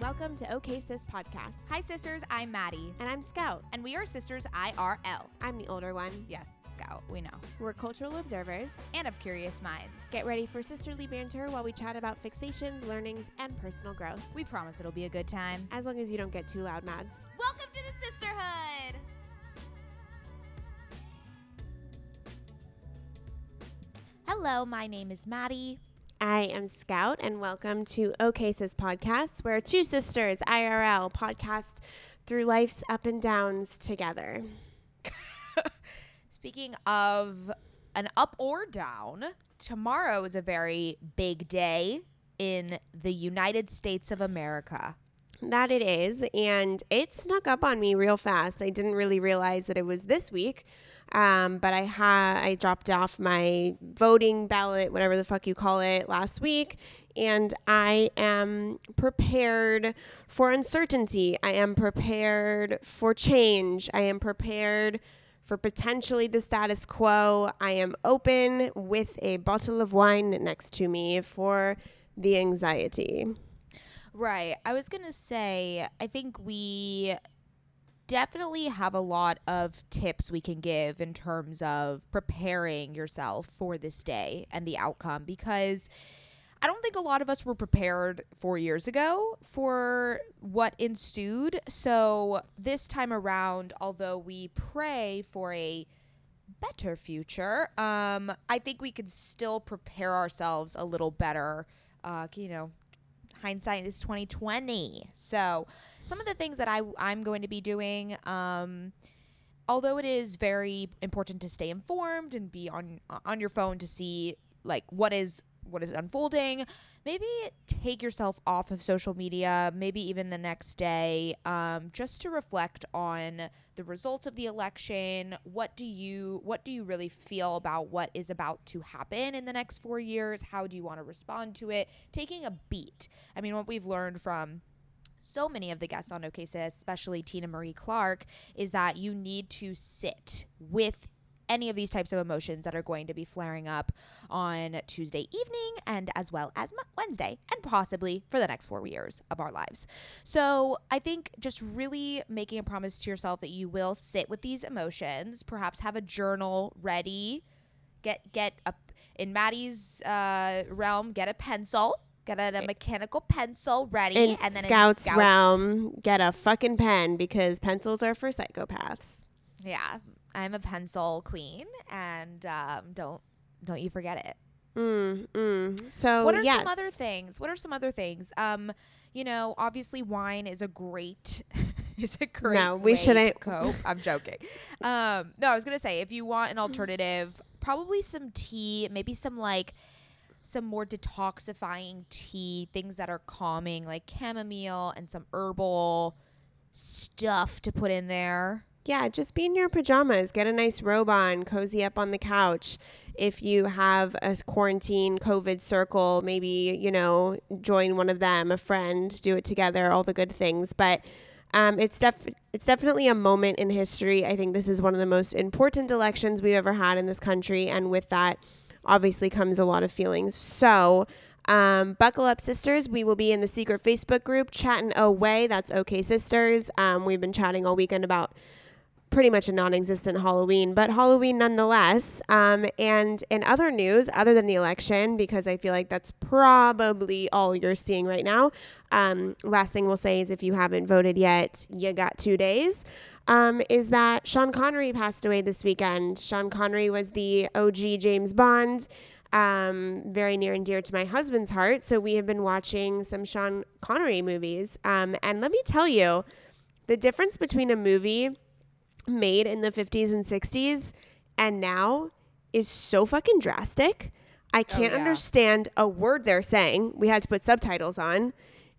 Welcome to OK Sis Podcast. Hi, sisters. I'm Maddie. And I'm Scout. And we are Sisters IRL. I'm the older one. Yes, Scout, we know. We're cultural observers. And of curious minds. Get ready for sisterly banter while we chat about fixations, learnings, and personal growth. We promise it'll be a good time. As long as you don't get too loud, Mads. Welcome to the sisterhood! Hello, my name is Maddie. I am Scout, and welcome to OK Sis Podcast, where two sisters, IRL, podcast through life's up and downs together. Speaking of an up or down, tomorrow is a very big day in the United States of America. That it is, and it snuck up on me real fast. I didn't really realize that it was this week. But I dropped off my voting ballot, whatever the fuck you call it, last week, and I am prepared for uncertainty. I am prepared for change. I am prepared for potentially the status quo. I am open with a bottle of wine next to me for the anxiety. Right. I was going to say, I think we definitely have a lot of tips we can give in terms of preparing yourself for this day and the outcome, because I don't think a lot of us were prepared 4 years ago for what ensued. So this time around, although we pray for a better future, I think we could still prepare ourselves a little better. Hindsight is 2020. So some of the things that I'm going to be doing, although it is very important to stay informed and be on your phone to see like what is unfolding, maybe take yourself off of social media, maybe even the next day, just to reflect on the results of the election. What do you really feel about what is about to happen in the next 4 years? How do you want to respond to it? Taking a beat. I mean, what we've learned from so many of the guests on OK Sis, especially Tina Marie Clark, is that you need to sit with any of these types of emotions that are going to be flaring up on Tuesday evening and as well as Wednesday and possibly for the next 4 years of our lives. So I think just really making a promise to yourself that you will sit with these emotions, perhaps have a journal ready, get a, in Maddie's realm, get a pencil. Get a mechanical pencil ready. And then Scout's realm, get a fucking pen because pencils are for psychopaths. Yeah, I'm a pencil queen, and don't you forget it. So what are some other things? Obviously wine is a great No, we shouldn't cope. I'm joking. No, I was gonna say if you want an alternative, probably some tea, maybe some more detoxifying tea, things that are calming, like chamomile and some herbal stuff to put in there. Yeah, just be in your pajamas, get a nice robe on, cozy up on the couch. If you have a quarantine COVID circle, maybe, join one of them, a friend, do it together, all the good things. But it's definitely a moment in history. I think this is one of the most important elections we've ever had in this country. And with that, obviously comes a lot of feelings. So buckle up, sisters. We will be in the secret Facebook group chatting away. That's OK Sisters. We've been chatting all weekend about pretty much a non-existent Halloween, but Halloween nonetheless. And in other news, other than the election, because I feel like that's probably all you're seeing right now. Last thing we'll say is if you haven't voted yet, you got 2 days. Is that Sean Connery passed away this weekend. Sean Connery was the OG James Bond, very near and dear to my husband's heart. So we have been watching some Sean Connery movies. And let me tell you, the difference between a movie made in the 50s and 60s and now is so fucking drastic. I can't understand a word they're saying. We had to put subtitles on.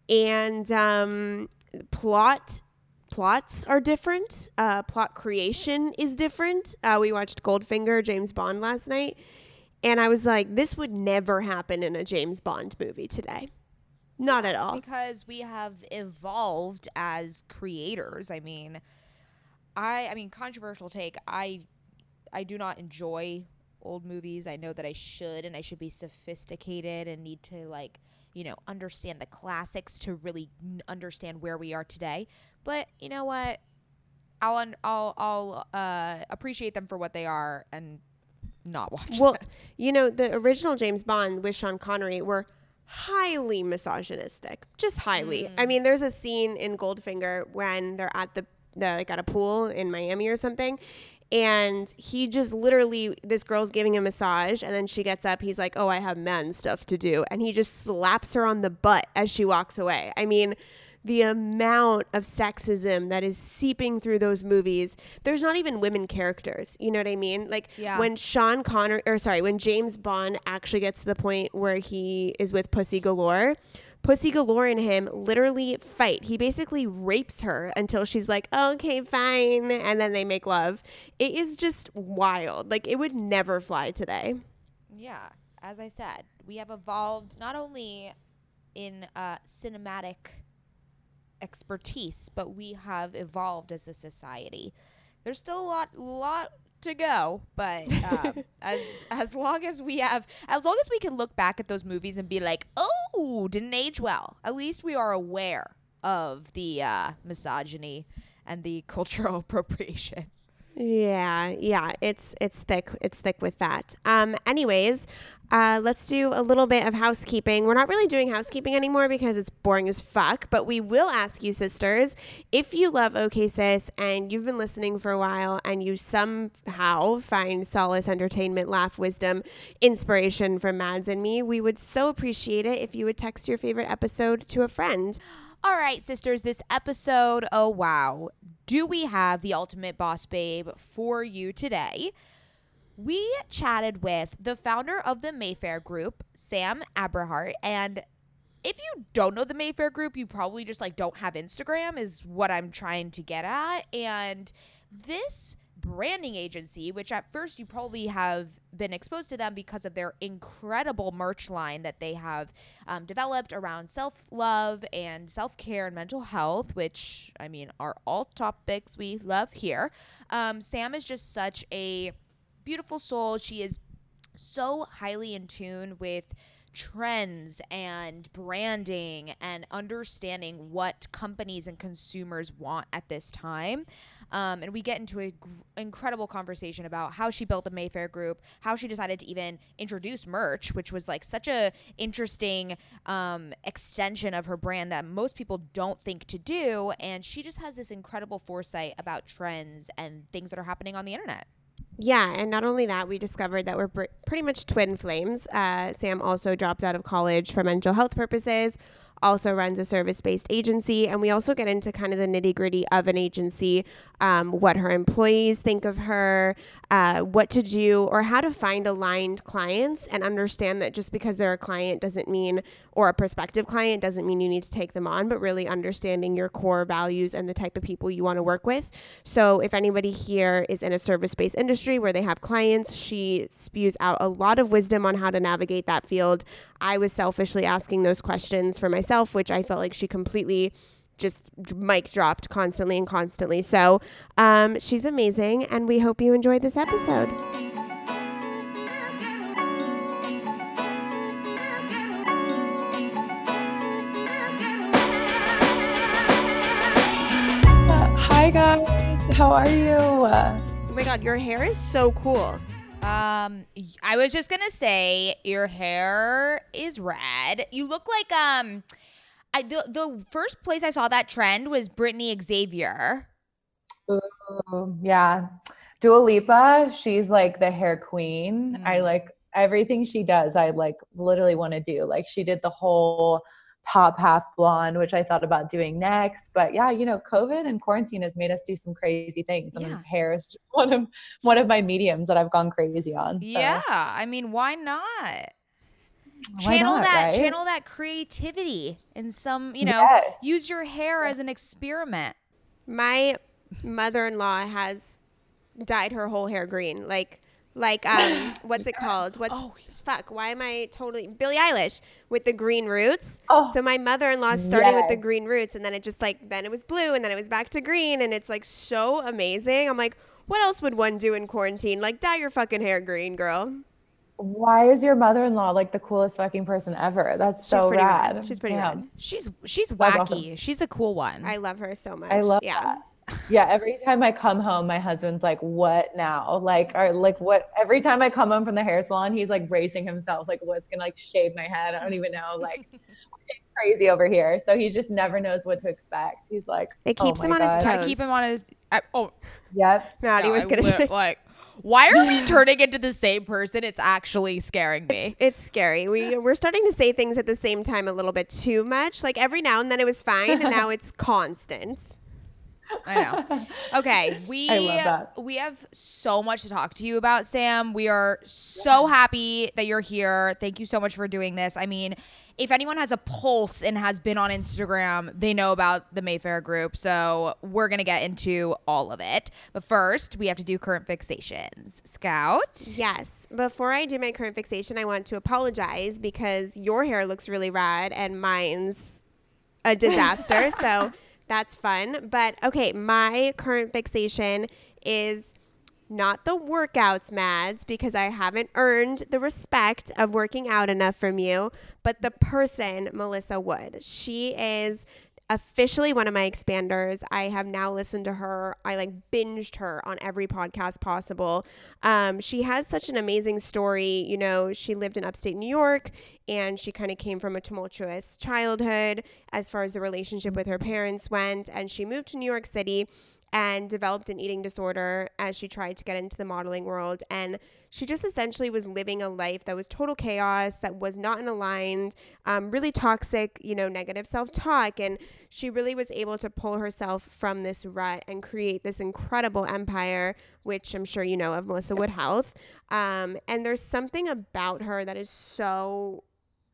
And plots are different. Plot creation is different. We watched Goldfinger, James Bond last night. And I was like, this would never happen in a James Bond movie today. Not at all. Because we have evolved as creators. I mean, controversial take. I do not enjoy old movies. I know that I should, and I should be sophisticated and need to understand the classics to really understand where we are today. But you know what? I'll appreciate them for what they are and not watch them. The original James Bond with Sean Connery were highly misogynistic, just highly. I mean, there's a scene in Goldfinger when they're at at a pool in Miami or something, and he just literally, this girl's giving him a massage, and then she gets up, he's like, oh, I have man stuff to do, and he just slaps her on the butt as she walks away. I mean, the amount of sexism that is seeping through those movies. There's not even women characters. You know what I mean? Like when when James Bond actually gets to the point where he is with Pussy Galore and him literally fight. He basically rapes her until she's like, okay, fine. And then they make love. It is just wild. Like, it would never fly today. Yeah. As I said, we have evolved not only in cinematic expertise, but we have evolved as a society. There's still a lot to go, but as long as we can look back at those movies and be like, oh, didn't age well, at least we are aware of the misogyny and the cultural appropriation. Yeah, it's thick with that. Anyways, let's do a little bit of housekeeping. We're not really doing housekeeping anymore because it's boring as fuck, but we will ask you, sisters, if you love OK Sis and you've been listening for a while and you somehow find solace, entertainment, laugh, wisdom, inspiration from Mads and me, we would so appreciate it if you would text your favorite episode to a friend. All right, sisters, this episode, oh wow, do we have the ultimate boss babe for you today? We chatted with the founder of the Mayfair Group, Sam Abrahart, and if you don't know the Mayfair Group, you probably just don't have Instagram is what I'm trying to get at. And this branding agency, which at first you probably have been exposed to them because of their incredible merch line that they have developed around self-love and self-care and mental health, which, I mean, are all topics we love here. Sam is just such a beautiful soul. She is so highly in tune with trends and branding and understanding what companies and consumers want at this time. And we get into an incredible conversation about how she built the Mayfair Group, how she decided to even introduce merch, which was such a interesting extension of her brand that most people don't think to do. And she just has this incredible foresight about trends and things that are happening on the internet. Yeah, and not only that, we discovered that we're pretty much twin flames. Sam also dropped out of college for mental health purposes, also runs a service-based agency, and we also get into kind of the nitty-gritty of an agency, what her employees think of her, what to do, or how to find aligned clients and understand that just because they're a client doesn't mean, or a prospective client doesn't mean you need to take them on, but really understanding your core values and the type of people you want to work with. So if anybody here is in a service-based industry where they have clients, she spews out a lot of wisdom on how to navigate that field. I was selfishly asking those questions for myself, which I felt like she completely just mic dropped constantly. So she's amazing, and we hope you enjoyed this episode. Hi guys, how are you? Oh my God, your hair is so cool. I was just gonna say your hair is red. You look like the first place I saw that trend was Brittany Xavier. Ooh, yeah. Dua Lipa, she's the hair queen. I like everything she does. I literally want to do. She did the whole top half blonde, which I thought about doing next. But yeah, COVID and quarantine has made us do some crazy things. And hair is just one of my mediums that I've gone crazy on. So. Yeah. I mean, why not? Why channel not, that right? Channel that creativity in some, Yes. use your hair as an experiment. My mother-in-law has dyed her whole hair green. What's it called? Why am I totally Billie Eilish with the green roots? Oh, so my mother-in-law started with the yes. green roots, and then it just then it was blue, and then it was back to green, and it's so amazing. I'm like, what else would one do in quarantine? Dye your fucking hair green, girl. why is your mother-in-law like the coolest fucking person ever? That's so pretty rad. rad. She's pretty Damn. rad. She's That's wacky. awesome. She's a cool one. I love her so much. I love yeah. that. Yeah, every time I come home, my husband's like, "What now?" What? Every time I come home from the hair salon, he's like bracing himself, like, "What's gonna like shave my head?" I don't even know. Like, crazy over here. So he just never knows what to expect. He's like, It keeps him on his toes. I keep him on his. Yep. Maddie was gonna say. Like, why are we turning into the same person? It's actually scaring me. It's scary. We're starting to say things at the same time a little bit too much. Like every now and then it was fine, and now it's constant. I know. Okay, I love that. we have so much to talk to you about, Sam. We are so happy that you're here. Thank you so much for doing this. I mean, if anyone has a pulse and has been on Instagram, they know about the Mayfair group. So we're going to get into all of it. But first, we have to do current fixations. Scout? Yes. Before I do my current fixation, I want to apologize because your hair looks really rad and mine's a disaster. So that's fun. But okay, my current fixation is not the workouts, Mads, because I haven't earned the respect of working out enough from you, but the person, Melissa Wood. She is officially one of my expanders. I have now listened to her. I like binged her on every podcast possible. She has such an amazing story. You know, she lived in upstate New York and she kind of came from a tumultuous childhood as far as the relationship with her parents went. And she moved to New York City and developed an eating disorder as she tried to get into the modeling world. And she just essentially was living a life that was total chaos, that was not in aligned, really toxic, you know, negative self-talk. And she really was able to pull herself from this rut and create this incredible empire, which I'm sure you know of, Melissa Wood Health. And there's something about her that is so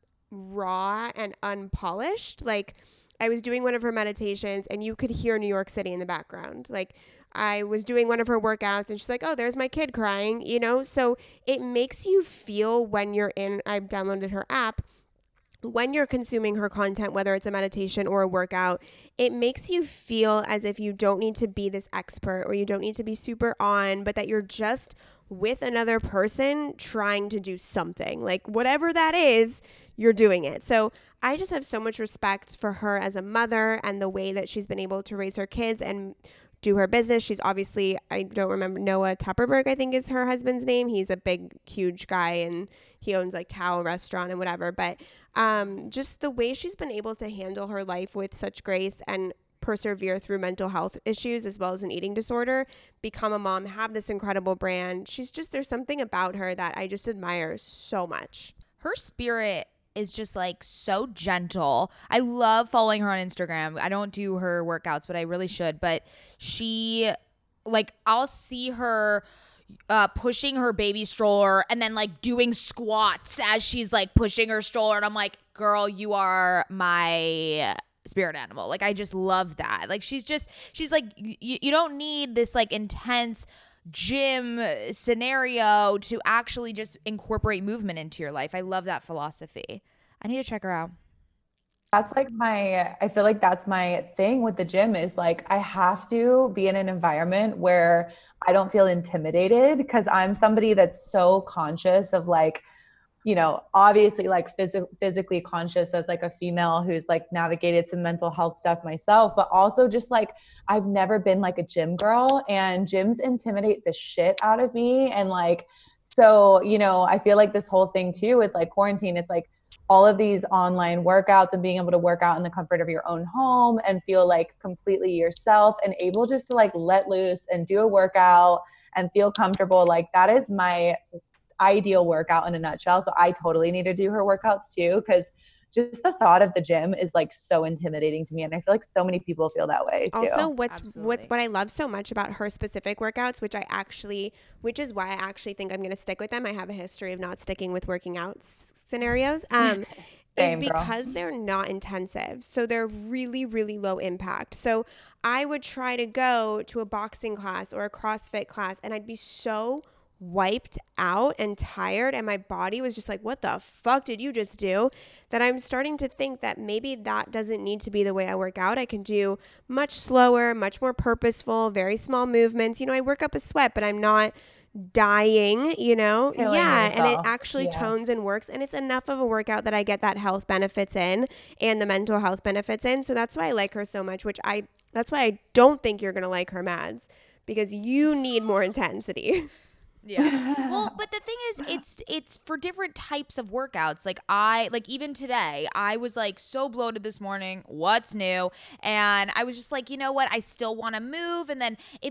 raw and unpolished. Like, I was doing one of her meditations and you could hear New York City in the background. Like, I was doing one of her workouts and she's like, oh, there's my kid crying, you know? So it makes you feel when you're I've downloaded her app, when you're consuming her content, whether it's a meditation or a workout, it makes you feel as if you don't need to be this expert or you don't need to be super on, but that you're just with another person trying to do something. Like, whatever that is, you're doing it. So I just have so much respect for her as a mother and the way that she's been able to raise her kids and do her business. She's obviously, I don't remember, Noah Tupperberg, I think is her husband's name. He's a big, huge guy and he owns like Tao restaurant and whatever. But just the way she's been able to handle her life with such grace and persevere through mental health issues as well as an eating disorder, become a mom, have this incredible brand. She's just, there's something about her that I just admire so much. Her spirit is just like so gentle. I love following her on Instagram. I don't do her workouts, but I really should. But she, like, I'll see her pushing her baby stroller and then like doing squats as she's like pushing her stroller. And I'm like, girl, you are my spirit animal. Like, I just love that. Like, she's like, you don't need this like intense gym scenario to actually just incorporate movement into your life. I love that philosophy. I need to check her out. That's like I feel like that's my thing with the gym is like, I have to be in an environment where I don't feel intimidated because I'm somebody that's so conscious of like, you know, obviously like physically conscious as like a female who's like navigated some mental health stuff myself, but also just like, I've never been like a gym girl and gyms intimidate the shit out of me. And like, so, you know, I feel like this whole thing too with like quarantine, it's like all of these online workouts and being able to work out in the comfort of your own home and feel like completely yourself and able just to like let loose and do a workout and feel comfortable. Like, that is my ideal workout in a nutshell. So I totally need to do her workouts too, because just the thought of the gym is like so intimidating to me, and I feel like so many people feel that way too. Also, what I love so much about her specific workouts, which is why I actually think I'm going to stick with them. I have a history of not sticking with working out scenarios. Is because they're not intensive. So they're really, really low impact. So I would try to go to a boxing class or a CrossFit class and I'd be so wiped out and tired and my body was just like, what the fuck did you just do? That I'm starting to think that maybe that doesn't need to be the way I work out. I can do much slower, much more purposeful, very small movements. You know, I work up a sweat, but I'm not dying, you know? Killing And it yourself. actually tones and works, and it's enough of a workout that I get that health benefits in and the mental health benefits in. So that's why I like her so much, that's why I don't think you're going to like her, Mads, because you need more intensity. Yeah. Well, but the thing is, it's for different types of workouts. Like even today, I was like so bloated this morning. What's new? And I was just like, you know what? I still want to move. And then if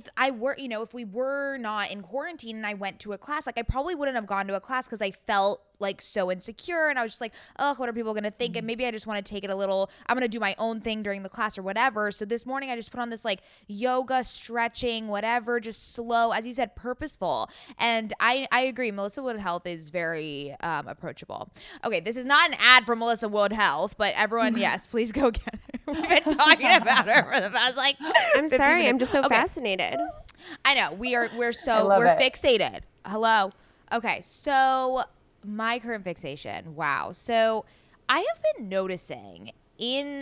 we were not in quarantine and I went to a class, like I probably wouldn't have gone to a class because I felt like so insecure, and I was just like, oh, what are people gonna think? And maybe I just want to take it a little, I'm gonna do my own thing during the class or whatever. So this morning I just put on this like yoga, stretching, whatever, just slow, as you said, purposeful. And I agree, Melissa Wood Health is very approachable. Okay, this is not an ad for Melissa Wood Health, but everyone, yes, please go get her. We've been talking about her for the past like I'm 50 sorry, minutes. I'm just so Okay. fascinated. I know, we're it. fixated. Hello. Okay, so my current fixation. Wow. So I have been noticing in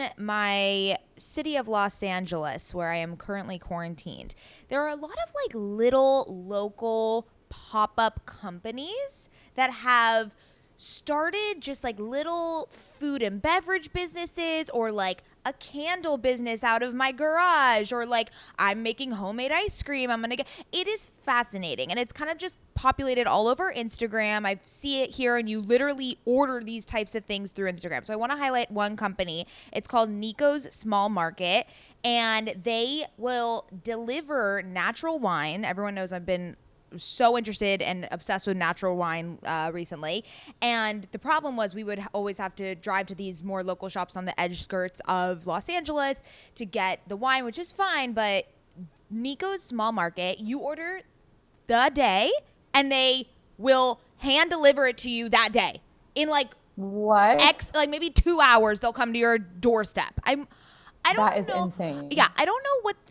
my city of Los Angeles, where I am currently quarantined, there are a lot of like little local pop-up companies that have started just like little food and beverage businesses, or like a candle business out of my garage, or like I'm making homemade ice cream. It is fascinating, and it's kind of just populated all over Instagram. I see it here, and you literally order these types of things through Instagram. So I want to highlight one company. It's called Nico's Small Market, and they will deliver natural wine. Everyone knows I've been so interested and obsessed with natural wine recently, and the problem was we would always have to drive to these more local shops on the edge skirts of Los Angeles to get the wine, which is fine. But Nico's Small Market, you order the day and they will hand deliver it to you that day in like What? like maybe 2 hours. They'll come to your doorstep. I don't That is know. insane. Yeah, I don't know what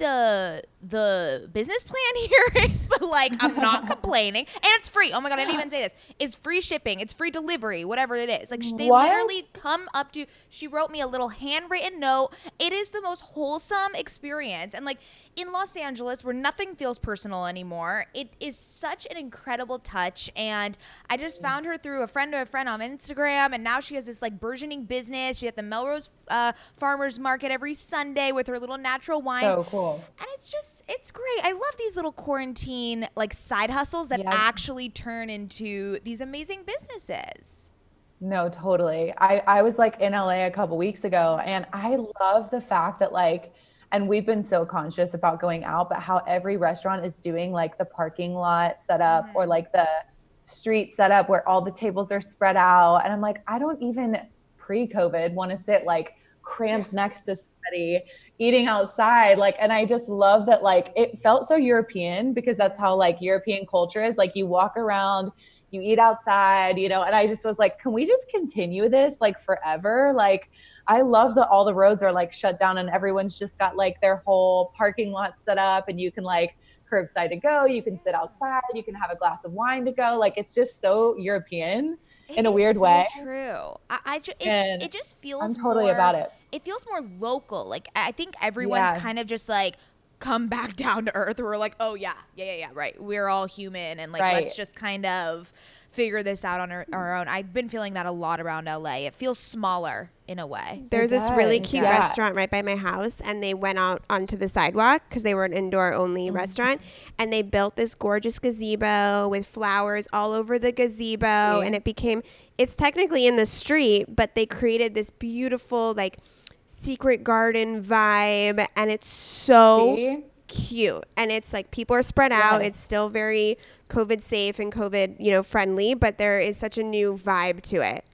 the business plan here is, but like I'm not complaining, and it's free. Oh my god, I didn't even say this. It's free shipping, it's free delivery, whatever it is. Like they What? literally come up to. She wrote me a little handwritten note. It is the most wholesome experience, and like in Los Angeles, where nothing feels personal anymore, it is such an incredible touch. And I just found her through a friend of a friend on Instagram, and now she has this like burgeoning business. She's at the Melrose Farmers Market every Sunday with her little natural wines. So cool. And it's great. I love these little quarantine like side hustles that Yeah. actually turn into these amazing businesses. No, totally. I was like in LA a couple weeks ago, and I love the fact that like, and we've been so conscious about going out, but how every restaurant is doing like the parking lot setup or like the street setup where all the tables are spread out. And I'm like, I don't even pre-COVID want to sit like cramped next to somebody eating outside. Like, and I just love that, like, it felt so European because that's how like European culture is. Like you walk around, you eat outside, you know, and I just was like, can we just continue this like forever? Like, I love that all the roads are like shut down and everyone's just got like their whole parking lot set up, and you can like curbside to go, you can sit outside, you can have a glass of wine to go. Like, it's just so European in a weird way. True. And It just feels I'm totally more, about it. It feels more local. Like I think everyone's Yeah. kind of just like come back down to earth. We're like, oh yeah, right. We're all human, and like Right. let's just kind of figure this out on our own. I've been feeling that a lot around LA. It feels smaller in a way. There's this really does, cute yeah. restaurant right by my house, and they went out onto the sidewalk because they were an indoor-only restaurant, and they built this gorgeous gazebo with flowers all over the gazebo, and it's technically in the street, but they created this beautiful, like, secret garden vibe, and it's so See? cute. And it's like people are spread out. Yes. It's still very COVID safe and COVID, friendly, but there is such a new vibe to it.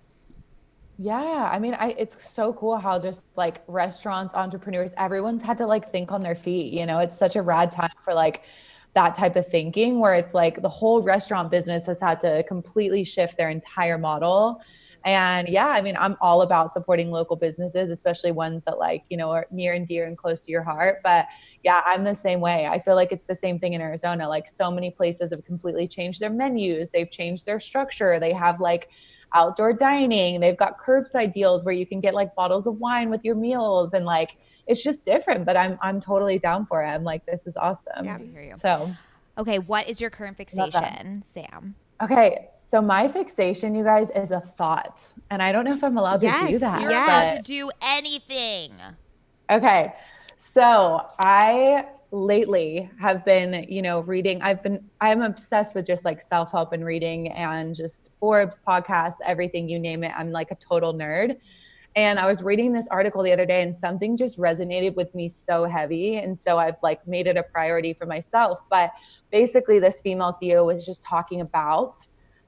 Yeah, I mean, it's so cool how just like restaurants, entrepreneurs, everyone's had to like think on their feet. It's such a rad time for like that type of thinking where it's like the whole restaurant business has had to completely shift their entire model. And yeah, I mean, I'm all about supporting local businesses, especially ones that like, are near and dear and close to your heart. But yeah, I'm the same way. I feel like it's the same thing in Arizona. Like so many places have completely changed their menus. They've changed their structure. They have like outdoor dining. They've got curbside deals where you can get like bottles of wine with your meals, and like it's just different, but I'm totally down for it. I'm like, this is awesome. Yeah. I hear you. So Okay, what is your current fixation, Sam? Okay, so my fixation, you guys, is a thought. And I don't know if I'm allowed to do that. You're allowed to do anything. Okay. So I lately have been, reading. I'm obsessed with just like self-help and reading and just Forbes podcasts, everything, you name it. I'm like a total nerd. And I was reading this article the other day and something just resonated with me so heavy. And so I've like made it a priority for myself. But basically this female CEO was just talking about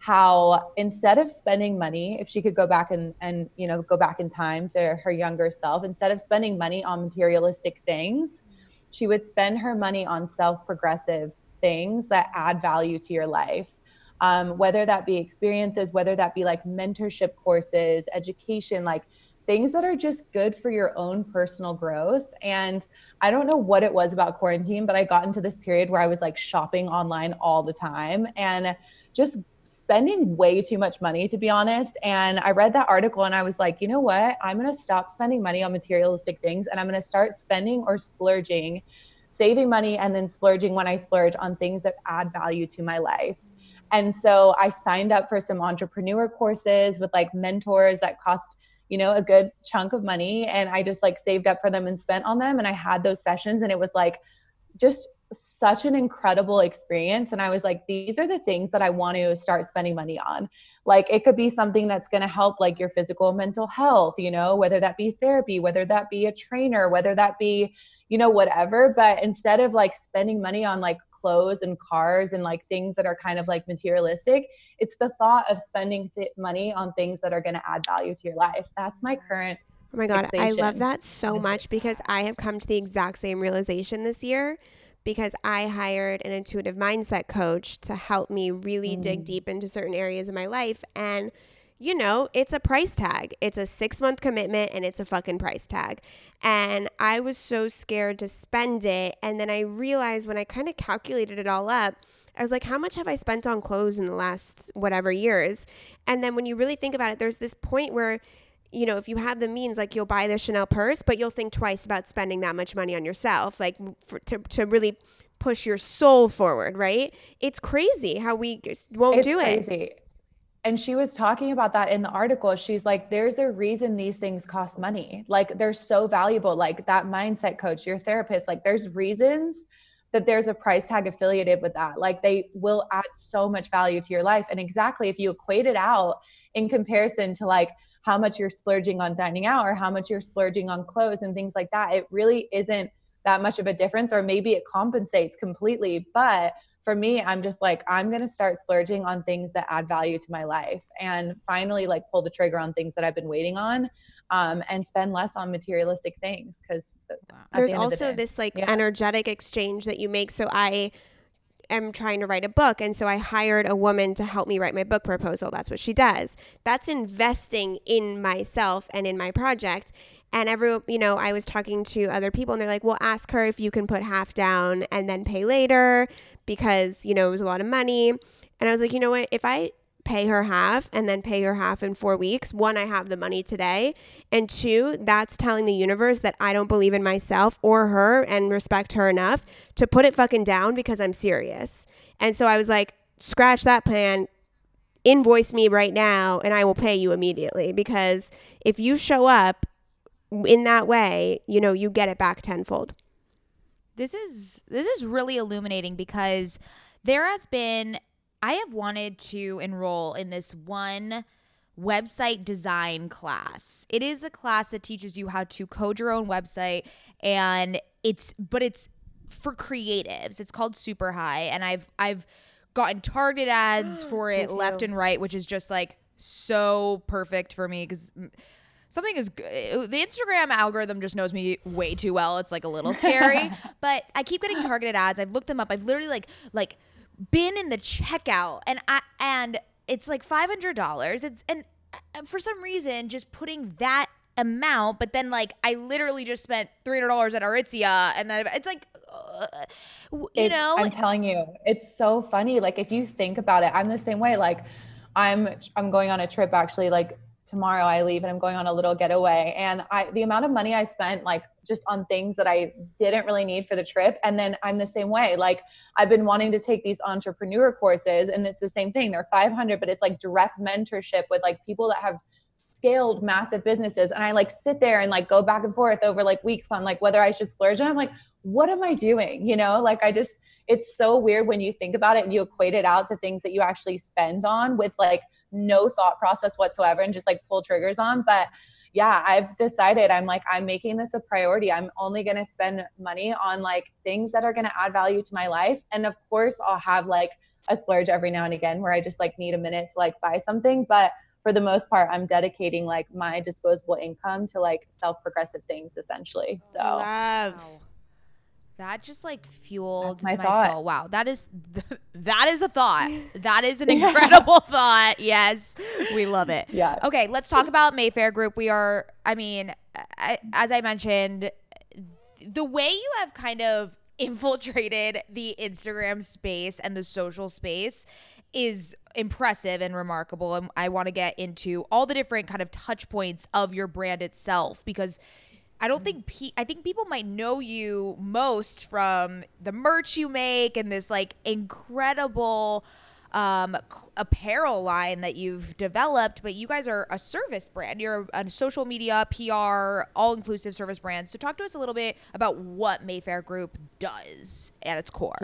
how instead of spending money, if she could go back and go back in time to her younger self, instead of spending money on materialistic things, she would spend her money on self-progressive things that add value to your life. Whether that be experiences, whether that be like mentorship courses, education, like things that are just good for your own personal growth. And I don't know what it was about quarantine, but I got into this period where I was like shopping online all the time and just spending way too much money, to be honest. And I read that article and I was like, you know what? I'm going to stop spending money on materialistic things and I'm going to start spending or splurging, saving money and then splurging when I splurge on things that add value to my life. And so I signed up for some entrepreneur courses with like mentors that cost, a good chunk of money. And I just like saved up for them and spent on them. And I had those sessions and it was like just such an incredible experience. And I was like, these are the things that I want to start spending money on. Like it could be something that's going to help like your physical and mental health, whether that be therapy, whether that be a trainer, whether that be, whatever. But instead of like spending money on like clothes and cars and like things that are kind of like materialistic, it's the thought of spending money on things that are going to add value to your life. That's my current Oh my God, fixation. I love that so much because I have come to the exact same realization this year because I hired an intuitive mindset coach to help me really dig deep into certain areas of my life. And, it's a price tag. It's a 6-month commitment and it's a fucking price tag. And I was so scared to spend it. And then I realized when I kind of calculated it all up, I was like, how much have I spent on clothes in the last whatever years? And then when you really think about it, there's this point where if you have the means, like you'll buy the Chanel purse, but you'll think twice about spending that much money on yourself, like to really push your soul forward, right? It's crazy how we won't do it. And she was talking about that in the article. She's like, there's a reason these things cost money. Like they're so valuable, like that mindset coach, your therapist, like there's reasons that there's a price tag affiliated with that. Like they will add so much value to your life. And exactly if you equate it out in comparison to like how much you're splurging on dining out or how much you're splurging on clothes and things like that, it really isn't that much of a difference, or maybe it compensates completely. But for me, I'm just like, I'm going to start splurging on things that add value to my life and finally like pull the trigger on things that I've been waiting on, and spend less on materialistic things. Cause there's also this like energetic exchange that you make. So I am trying to write a book. And so I hired a woman to help me write my book proposal. That's what she does. That's investing in myself and in my project. And I was talking to other people and they're like, well, ask her if you can put half down and then pay later because, it was a lot of money. And I was like, you know what, if I pay her half and then pay her half in 4 weeks, 1, I have the money today. And 2, that's telling the universe that I don't believe in myself or her and respect her enough to put it fucking down because I'm serious. And so I was like, scratch that plan, invoice me right now and I will pay you immediately, because if you show up in that way, you get it back tenfold. This is really illuminating because I have wanted to enroll in this one website design class. It is a class that teaches you how to code your own website, and it's for creatives. It's called Super High, and I've gotten targeted ads for it left and right, which is just like so perfect for me because something is the Instagram algorithm just knows me way too well. It's like a little scary, but I keep getting targeted ads. I've looked them up. I've literally like been in the checkout and it's like $500. It's and for some reason just putting that amount, but then like I literally just spent $300 at Aritzia, and then it's like I'm telling you, it's so funny. Like if you think about it, I'm the same way. Like I'm going on a trip actually like tomorrow I leave and I'm going on a little getaway. And the amount of money I spent like just on things that I didn't really need for the trip. And then I'm the same way. Like I've been wanting to take these entrepreneur courses, and it's the same thing. They're $500, but it's like direct mentorship with like people that have scaled massive businesses. And I like sit there and like go back and forth over like weeks on like whether I should splurge. And I'm like, what am I doing? You know, like it's so weird when you think about it and you equate it out to things that you actually spend on with like no thought process whatsoever and just like pull triggers on. But yeah, I've decided I'm making this a priority. I'm only going to spend money on like things that are going to add value to my life. And of course I'll have like a splurge every now and again where I just like need a minute to like buy something. But for the most part, I'm dedicating like my disposable income to like self-progressive things essentially. So Love. Wow. That just like fueled my my thought. soul. Wow, that is a thought. That is an incredible thought. Yes, we love it. Yeah. Okay, let's talk about Mayfair Group. As I mentioned, the way you have kind of infiltrated the Instagram space and the social space is impressive and remarkable. And I want to get into all the different kind of touch points of your brand itself, because I think people might know you most from the merch you make and this like incredible apparel line that you've developed, but you guys are a service brand. You're a social media, PR, all-inclusive service brand. So talk to us a little bit about what Mayfair Group does at its core.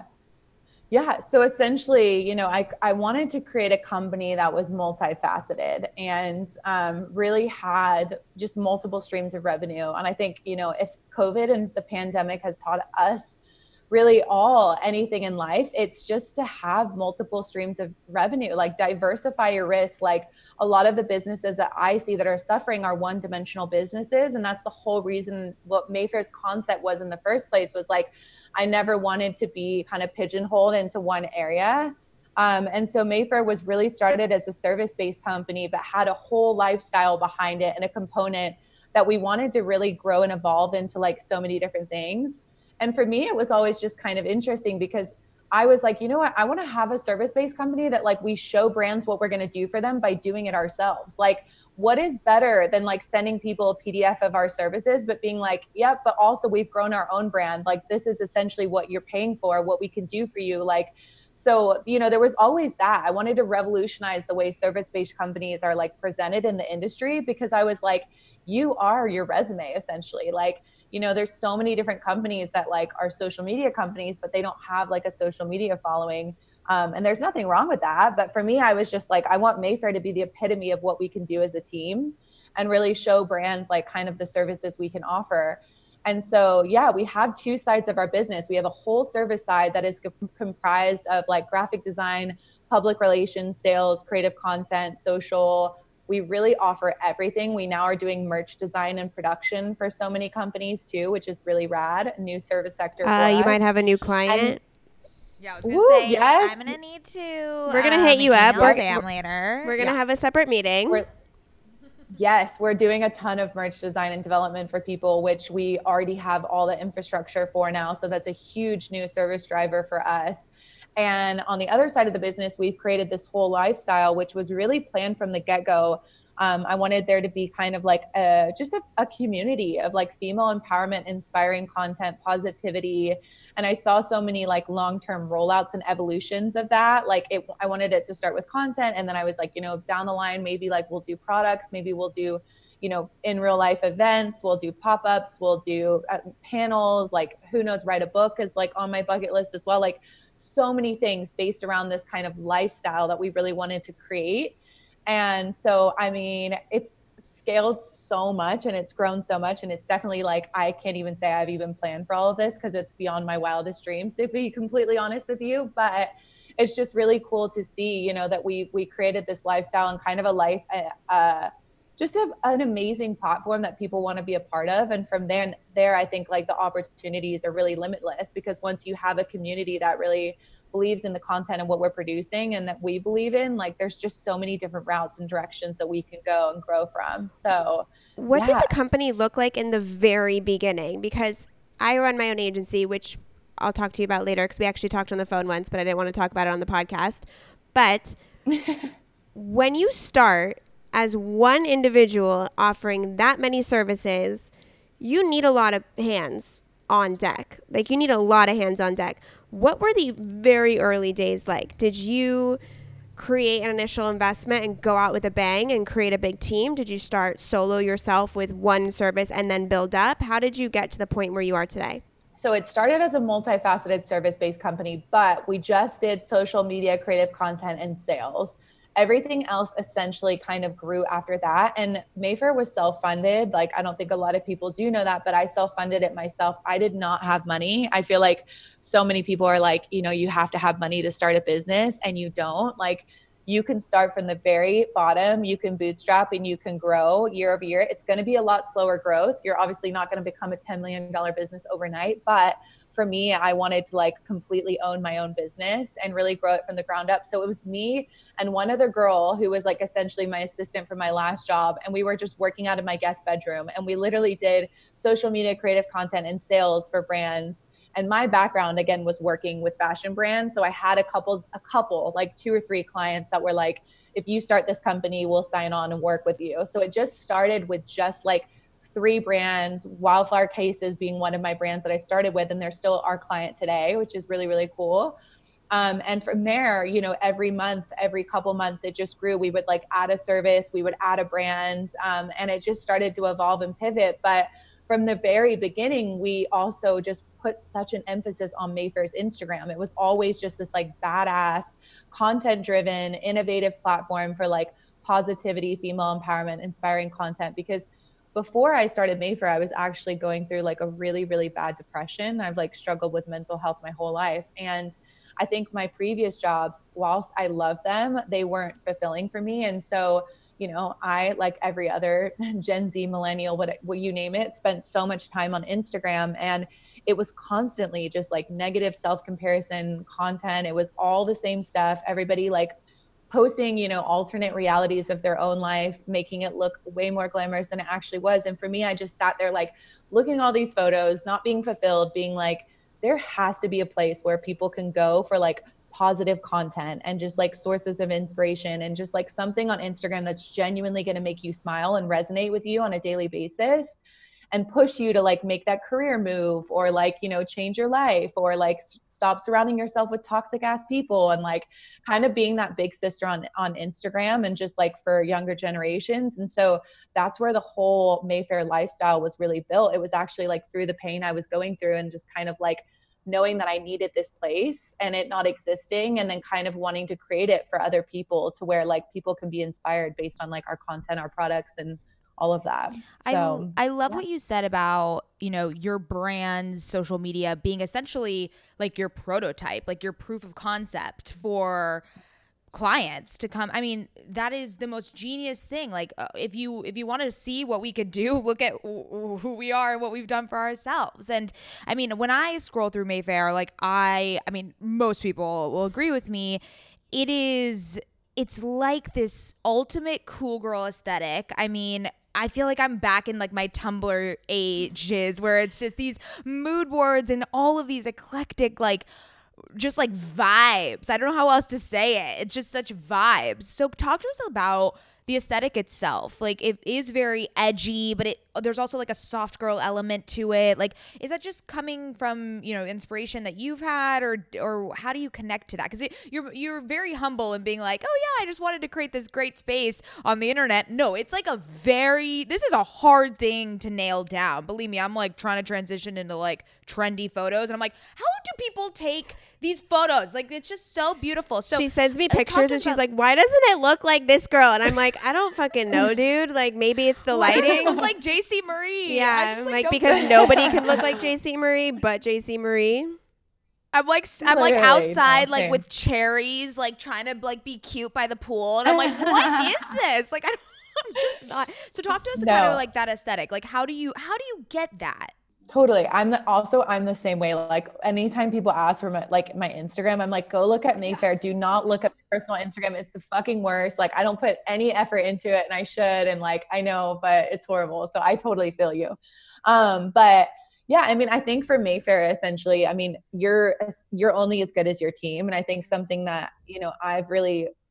Yeah. So essentially, you know, I wanted to create a company that was multifaceted and really had just multiple streams of revenue. And I think, you know, if COVID and the pandemic has taught us really anything in life, it's just to have multiple streams of revenue, like diversify your risk. Like a lot of the businesses that I see that are suffering are one-dimensional businesses. And that's the whole reason what Mayfair's concept was in the first place, was like, I never wanted to be kind of pigeonholed into one area. And so Mayfair was really started as a service-based company, but had a whole lifestyle behind it and a component that we wanted to really grow and evolve into like so many different things. And for me, it was always just kind of interesting because I was like, you know what, I want to have a service-based company that like we show brands what we're going to do for them by doing it ourselves. Like, what is better than like sending people a PDF of our services, but being like, yep, but also we've grown our own brand. Like, this is essentially what you're paying for, what we can do for you. Like, so, you know, there was always that. I wanted to revolutionize the way service-based companies are like presented in the industry, because I was like, you are your resume essentially. Like, you know, there's so many different companies that like are social media companies, but they don't have like a social media following. And there's nothing wrong with that. But for me, I was just like, I want Mayfair to be the epitome of what we can do as a team and really show brands like kind of the services we can offer. And so, yeah, we have two sides of our business. We have a whole service side that is comprised of like graphic design, public relations, sales, creative content, social. We really offer everything. We now are doing merch design and production for so many companies too, which is really rad. A new service sector for us. You might have a new client. Yeah, I was gonna say, yes. I'm gonna need to. We're gonna hit you up. Sam later. We're gonna have a separate meeting. Yes, we're doing a ton of merch design and development for people, which we already have all the infrastructure for now. So that's a huge new service driver for us. And on the other side of the business, we've created this whole lifestyle, which was really planned from the get-go. I wanted there to be kind of like just a community of like female empowerment, inspiring content, positivity. And I saw so many like long-term rollouts and evolutions of that. Like I wanted it to start with content. And then I was like, you know, down the line, maybe like we'll do products, maybe we'll do, you know, in real life events, we'll do pop-ups, we'll do panels, like who knows, write a book is like on my bucket list as well. Like so many things based around this kind of lifestyle that we really wanted to create. And so, I mean, it's scaled so much and it's grown so much. And it's definitely like, I can't even say I've even planned for all of this because it's beyond my wildest dreams, to be completely honest with you. But it's just really cool to see, you know, that we created this lifestyle and kind of a life, just an amazing platform that people want to be a part of. And from there, I think like the opportunities are really limitless, because once you have a community that really believes in the content and what we're producing and that we believe in, like there's just so many different routes and directions that we can go and grow from. So what did the company look like in the very beginning? Because I run my own agency, which I'll talk to you about later because we actually talked on the phone once, but I didn't want to talk about it on the podcast. But when you start, as one individual offering that many services, you need a lot of hands on deck. Like, you need a lot of hands on deck. What were the very early days like? Did you create an initial investment and go out with a bang and create a big team? Did you start solo yourself with one service and then build up? How did you get to the point where you are today? So it started as a multifaceted service-based company, but we just did social media, creative content, and sales. Everything else essentially kind of grew after that. And Mayfair was self-funded. Like, I don't think a lot of people do know that, but I self-funded it myself. I did not have money. I feel like so many people are like, you know, you have to have money to start a business, and you don't. Like, you can start from the very bottom, you can bootstrap, and you can grow year over year. It's going to be a lot slower growth. You're obviously not going to become a $10 million business overnight, but for me, I wanted to like completely own my own business and really grow it from the ground up. So it was me and one other girl who was like essentially my assistant for my last job. And we were just working out of my guest bedroom, and we literally did social media, creative content, and sales for brands. And my background, again, was working with fashion brands. So I had a couple, like 2 or 3 clients that were like, if you start this company, we'll sign on and work with you. So it just started with just like 3 brands, Wildflower Cases being one of my brands that I started with. And they're still our client today, which is really, really cool. And from there, you know, every month, every couple months, it just grew. We would like add a service, we would add a brand, and it just started to evolve and pivot. But from the very beginning, we also just put such an emphasis on Mayfair's Instagram. It was always just this like badass, content-driven, innovative platform for like positivity, female empowerment, inspiring content. Because before I started Mayfair, I was actually going through like a really, really bad depression. I've like struggled with mental health my whole life. And I think my previous jobs, whilst I love them, they weren't fulfilling for me. And so, you know, I, like every other Gen Z, millennial, what you name it, spent so much time on Instagram, and it was constantly just like negative self-comparison content. It was all the same stuff. Everybody like posting, you know, alternate realities of their own life, making it look way more glamorous than it actually was. And for me, I just sat there like looking at all these photos, not being fulfilled, being like, there has to be a place where people can go for like positive content and just like sources of inspiration and just like something on Instagram that's genuinely going to make you smile and resonate with you on a daily basis and push you to like make that career move, or like, you know, change your life, or like stop surrounding yourself with toxic ass people, and like kind of being that big sister on Instagram, and just like for younger generations. And so that's where the whole Mayfair lifestyle was really built. It was actually like through the pain I was going through, and just kind of like knowing that I needed this place and it not existing, and then kind of wanting to create it for other people, to where like people can be inspired based on like our content, our products, and all of that. So I love what you said about, you know, your brand's social media being essentially like your prototype, like your proof of concept for clients to come. I mean, that is the most genius thing. Like, if you want to see what we could do, look at who we are and what we've done for ourselves. And I mean, when I scroll through Mayfair, like I mean, most people will agree with me. It's like this ultimate cool girl aesthetic. I mean, I feel like I'm back in like my Tumblr ages, where it's just these mood boards and all of these eclectic, like, just like vibes. I don't know how else to say it. It's just such vibes. So talk to us about the aesthetic itself. Like, it is very edgy, but there's also like a soft girl element to it. Like, is that just coming from, you know, inspiration that you've had, or how do you connect to that? Because you're very humble in being like, oh yeah, I just wanted to create this great space on the internet. No, it's like this is a hard thing to nail down. Believe me, I'm like trying to transition into like trendy photos, and I'm like, how do people take these photos? Like, it's just so beautiful. So she sends me pictures and she's like, why doesn't it look like this girl? And I'm like, I don't fucking know, dude. Like, maybe it's the lighting. Look like JC Marie. Yeah, I'm like because nobody can look like JC Marie but JC Marie. I'm like outside, like with cherries, like trying to like be cute by the pool, and I'm like, what is this? Like, I'm just not. So talk to us about kind of like that aesthetic. Like, how do you get that? Totally. I'm the same way. Like, anytime people ask for my Instagram, I'm like, go look at Mayfair. Do not look at my personal Instagram. It's the fucking worst. Like, I don't put any effort into it, and I should. And like, I know, but it's horrible. So I totally feel you. But yeah, I mean, I think for Mayfair, essentially, I mean, you're only as good as your team. And I think something that, you know, I've really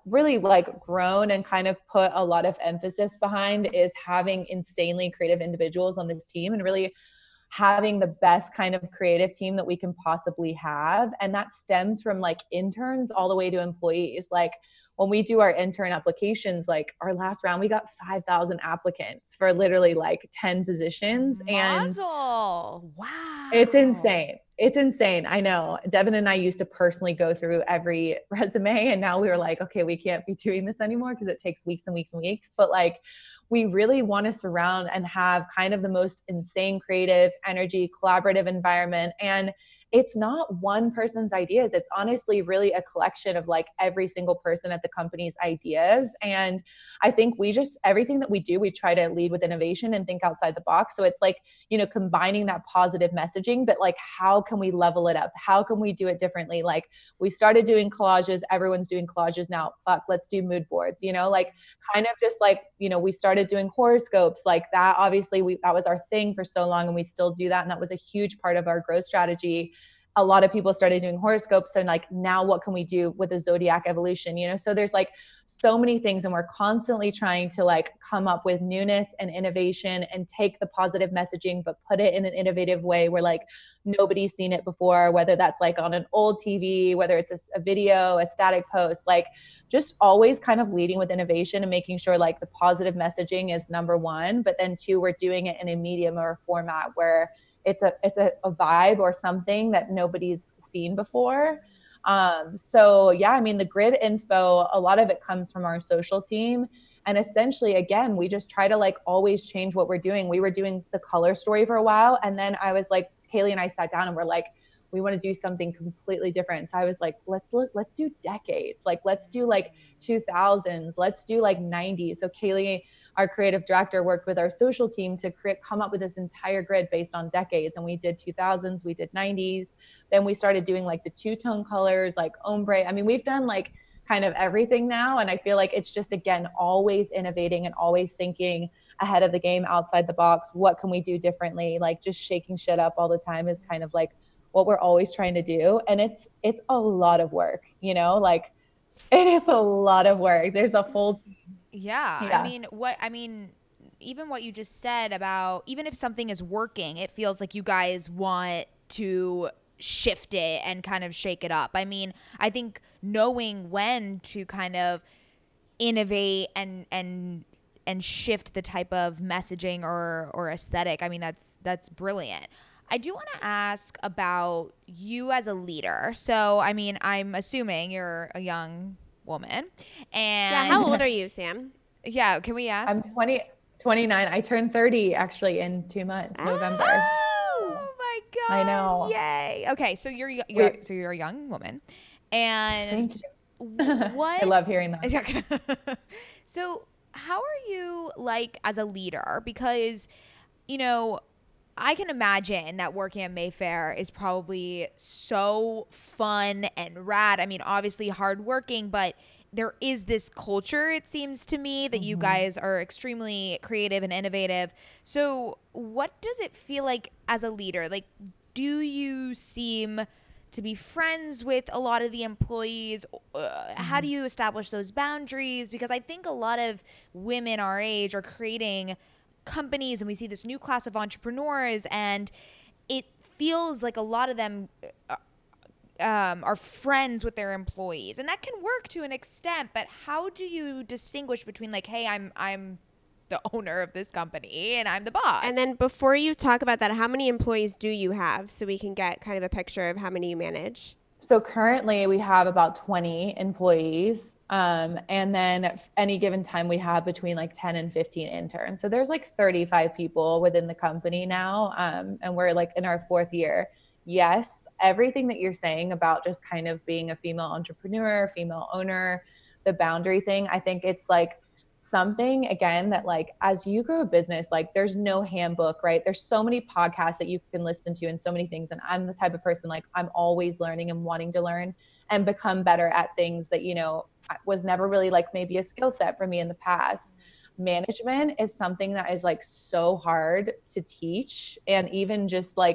really like grown and kind of put a lot of emphasis behind is having insanely creative individuals on this team and really having the best kind of creative team that we can possibly have. And that stems from like interns all the way to employees. Like when we do our intern applications, like our last round, we got 5,000 applicants for literally like 10 positions. Muzzle. Wow. It's insane. It's insane. I know. Devin and I used to personally go through every resume, and now we were like, okay, we can't be doing this anymore because it takes weeks and weeks and weeks. But like, we really want to surround and have kind of the most insane creative energy, collaborative environment. And it's not one person's ideas. It's honestly really a collection of like every single person at the company's ideas. And I think everything that we do, we try to lead with innovation and think outside the box. So it's like, combining that positive messaging, but like, how can we level it up? How can we do it differently? Like we started doing collages. Everyone's doing collages now. Fuck, let's do mood boards, like kind of just like, we started doing horoscopes like that. Obviously that was our thing for so long and we still do that. And that was a huge part of our growth strategy. A lot of people started doing horoscopes. And like, now what can we do with the zodiac evolution? So there's like so many things and we're constantly trying to like come up with newness and innovation and take the positive messaging, but put it in an innovative way where like nobody's seen it before, whether that's like on an old TV, whether it's a video, a static post, like just always kind of leading with innovation and making sure like the positive messaging is number one, but then two, we're doing it in a medium or a format where it's a vibe or something that nobody's seen before. So yeah, I mean, the grid inspo, a lot of it comes from our social team. And essentially, again, we just try to like always change what we're doing. We were doing the color story for a while. And then I was like, Kaylee and I sat down and we're like, we want to do something completely different. So I was like, let's do decades. Like, let's do like 2000s. Let's do like 90s. So Kaylee, our creative director, worked with our social team to come up with this entire grid based on decades. And we did 2000s, we did 90s. Then we started doing like the two-tone colors, like ombre. I mean, we've done like kind of everything now. And I feel like it's just, again, always innovating and always thinking ahead of the game, outside the box. What can we do differently? Like just shaking shit up all the time is kind of like what we're always trying to do. And it's a lot of work, like it is a lot of work. There's a full team. Yeah. Even what you just said about, even if something is working, it feels like you guys want to shift it and kind of shake it up. I mean, I think knowing when to kind of innovate and shift the type of messaging or aesthetic, I mean, that's brilliant. I do want to ask about you as a leader. So, I mean, I'm assuming you're a young woman. And yeah, how old are you, Sam? Yeah, can we ask? I'm 29. I turned 30 actually in 2 months, November. Oh my God. I know. Yay. Okay, so you're a young woman. And thank you. What I love hearing that. So, how are you like as a leader? Because, I can imagine that working at Mayfair is probably so fun and rad. I mean, obviously hardworking, but there is this culture, it seems to me, that you guys are extremely creative and innovative. So what does it feel like as a leader? Like, do you seem to be friends with a lot of the employees? How do you establish those boundaries? Because I think a lot of women our age are creating companies, and we see this new class of entrepreneurs, and it feels like a lot of them are friends with their employees, and that can work to an extent. But how do you distinguish between like, hey, I'm the owner of this company and I'm the boss? And then before you talk about that, how many employees do you have, so we can get kind of a picture of how many you manage? So currently we have about 20 employees. And then any given time we have between like 10 and 15 interns. So there's like 35 people within the company now. And we're like in our 4th year. Yes, everything that you're saying about just kind of being a female entrepreneur, female owner, the boundary thing, I think it's like something, again, that like as you grow a business, like there's no handbook, right? There's so many podcasts that you can listen to and so many things. And I'm the type of person, like I'm always learning and wanting to learn and become better at things that, was never really like maybe a skill set for me in the past. Management is something that is like so hard to teach. And even just like,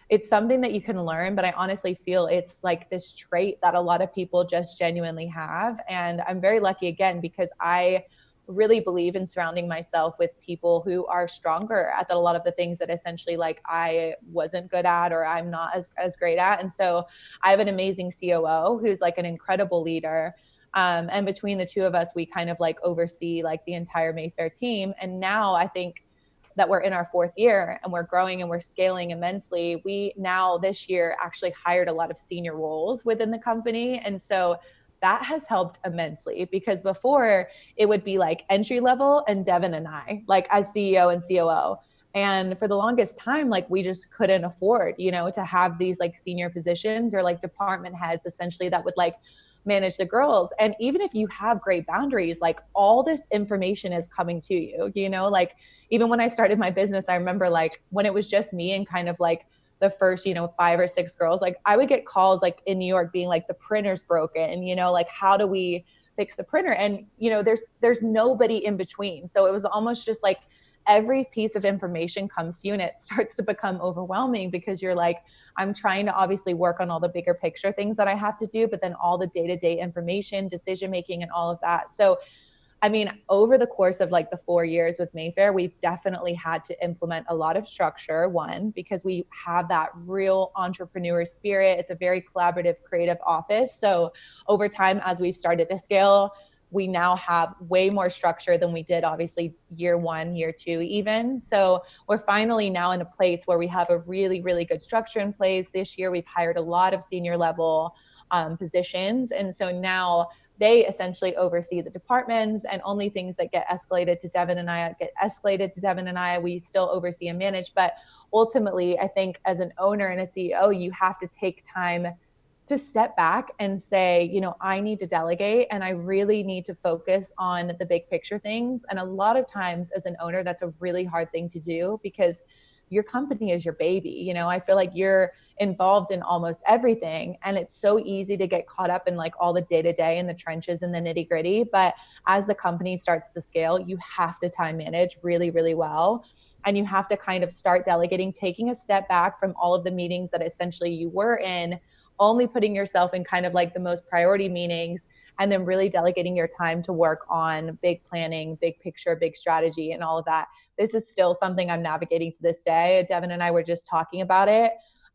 it's something that you can learn, but I honestly feel it's like this trait that a lot of people just genuinely have. And I'm very lucky again, because I really believe in surrounding myself with people who are stronger at a lot of the things that essentially like I wasn't good at, or I'm not as great at. And so I have an amazing COO who's like an incredible leader. And between the two of us, we kind of like oversee like the entire Mayfair team. And now I think that we're in our 4th year and we're growing and we're scaling immensely. We now this year actually hired a lot of senior roles within the company. And so that has helped immensely, because before it would be like entry level and Devin and I, like as CEO and COO. And for the longest time, like we just couldn't afford, to have these like senior positions or like department heads essentially that would like manage the girls. And even if you have great boundaries, like all this information is coming to you, like even when I started my business, I remember like when it was just me and kind of like the first, 5 or 6 girls, like I would get calls like in New York being like, the printer's broken, like how do we fix the printer? And, there's nobody in between. So it was almost just like every piece of information comes to you and it starts to become overwhelming, because you're like, I'm trying to obviously work on all the bigger picture things that I have to do, but then all the day-to-day information, decision-making and all of that. So, I mean, over the course of like the 4 years with Mayfair, we've definitely had to implement a lot of structure, one, because we have that real entrepreneur spirit. It's a very collaborative, creative office. So over time, as we've started to scale, we now have way more structure than we did obviously year 1, year 2 even. So we're finally now in a place where we have a really, really good structure in place. This year, we've hired a lot of senior level positions. And so now they essentially oversee the departments, and only things that get escalated to Devin and I get escalated to Devin and I. We still oversee and manage. But ultimately, I think as an owner and a CEO, you have to take time to step back and say, I need to delegate and I really need to focus on the big picture things. And a lot of times as an owner, that's a really hard thing to do, because your company is your baby. I feel like you're involved in almost everything, and it's so easy to get caught up in like all the day-to-day and the trenches and the nitty-gritty. But as the company starts to scale, you have to time manage really, really well. And you have to kind of start delegating, taking a step back from all of the meetings that essentially you were in, only putting yourself in kind of like the most priority meetings, and then really delegating your time to work on big planning, big picture, big strategy, and all of that. This is still something I'm navigating to this day. Devin and I were just talking about it.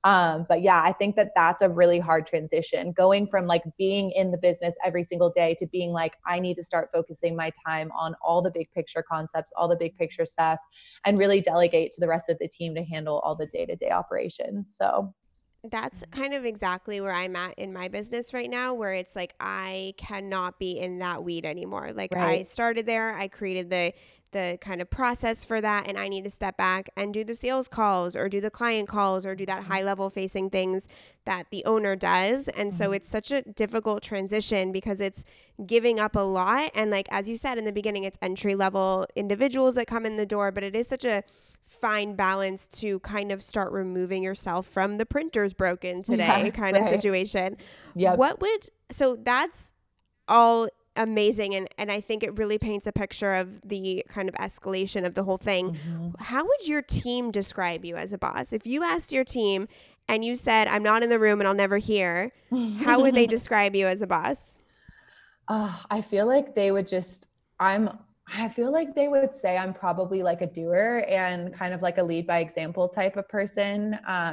But yeah, I think that that's a really hard transition, going from like being in the business every single day to being like, I need to start focusing my time on all the big picture concepts, all the big picture stuff, and really delegate to the rest of the team to handle all the day-to-day operations. So that's kind of exactly where I'm at in my business right now, where it's like I cannot be in that weed anymore. Like I started there, I created the kind of process for that, and I need to step back and do the sales calls or do the client calls or do that high level facing things that the owner does. And so it's such a difficult transition, because it's giving up a lot. And like, as you said in the beginning, it's entry level individuals that come in the door, but it is such a fine balance to kind of start removing yourself from the printer's broken today kind of situation. Yeah. So that's all amazing. And I think it really paints a picture of the kind of escalation of the whole thing. How would your team describe you as a boss? If you asked your team and you said, I'm not in the room and I'll never hear, how would they describe you as a boss? I feel like they would say I'm probably like a doer and kind of like a lead by example type of person.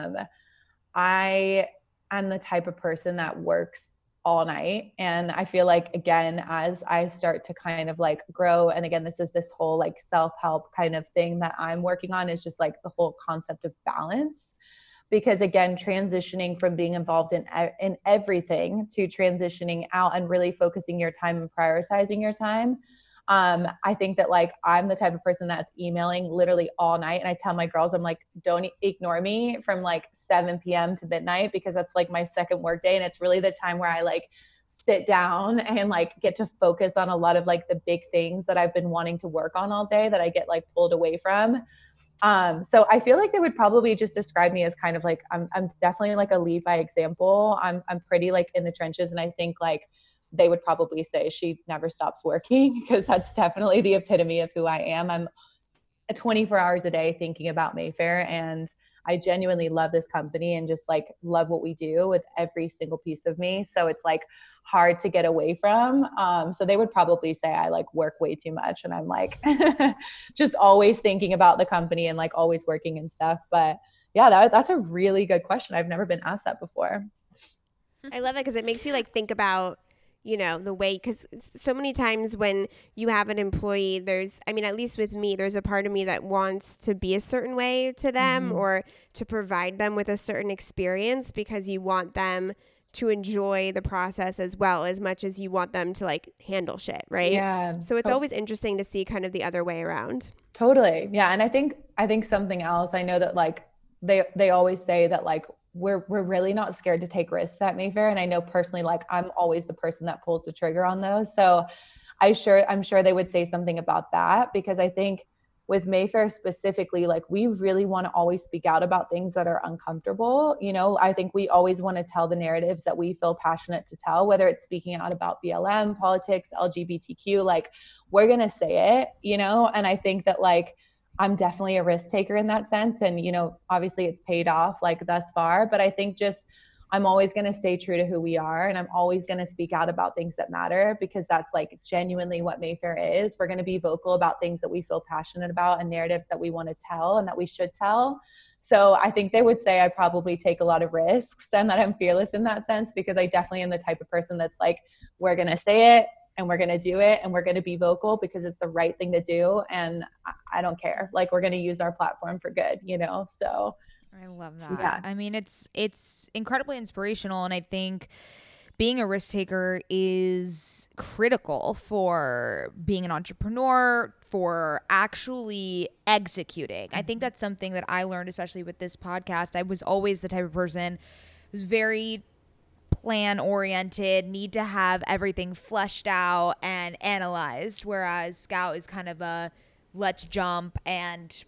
I am the type of person that works all night. And I feel like, again, as I start to kind of like grow, and again, this whole like self-help kind of thing that I'm working on, is just like the whole concept of balance. Because again, transitioning from being involved in everything to transitioning out and really focusing your time and prioritizing your time. I think that like I'm the type of person that's emailing literally all night. And I tell my girls, I'm like, don't ignore me from like 7 p.m. to midnight, because that's like my second work day. And it's really the time where I like sit down and like get to focus on a lot of like the big things that I've been wanting to work on all day that I get like pulled away from. So I feel like they would probably just describe me as kind of like, I'm definitely like a lead by example. I'm pretty like in the trenches. And I think like they would probably say she never stops working, because that's definitely the epitome of who I am. I'm 24 hours a day thinking about Mayfair, and I genuinely love this company and just like love what we do with every single piece of me. So it's like hard to get away from. So they would probably say I like work way too much, and I'm like just always thinking about the company and like always working and stuff. But yeah, that's a really good question. I've never been asked that before. I love that because it makes you like think about, you know, the way, because so many times when you have an employee, there's, I mean, at least with me, there's a part of me that wants to be a certain way to them or to provide them with a certain experience because you want them to enjoy the process as well as much as you want them to like handle shit, right? Yeah. So it's always interesting to see kind of the other way around. Totally. Yeah. And I think something else, I know that like they always say that like we're really not scared to take risks at Mayfair. And I know personally, like I'm always the person that pulls the trigger on those. So I'm sure they would say something about that, because I think with Mayfair specifically, like we really want to always speak out about things that are uncomfortable. You know, I think we always want to tell the narratives that we feel passionate to tell, whether it's speaking out about BLM, politics, LGBTQ, like we're going to say it, you know? And I think that like, I'm definitely a risk taker in that sense. And, you know, obviously it's paid off like thus far, but I think just I'm always going to stay true to who we are. And I'm always going to speak out about things that matter, because that's like genuinely what Mayfair is. We're going to be vocal about things that we feel passionate about and narratives that we want to tell and that we should tell. So I think they would say I probably take a lot of risks and that I'm fearless in that sense, because I definitely am the type of person that's like, we're going to say it and we're going to do it and we're going to be vocal because it's the right thing to do. And I don't care. Like we're going to use our platform for good, you know? So I love that. Yeah. I mean, it's incredibly inspirational, and I think being a risk taker is critical for being an entrepreneur, for actually executing. I think that's something that I learned, especially with this podcast. I was always the type of person who's very plan oriented, need to have everything fleshed out and analyzed, whereas Scout is kind of a let's jump and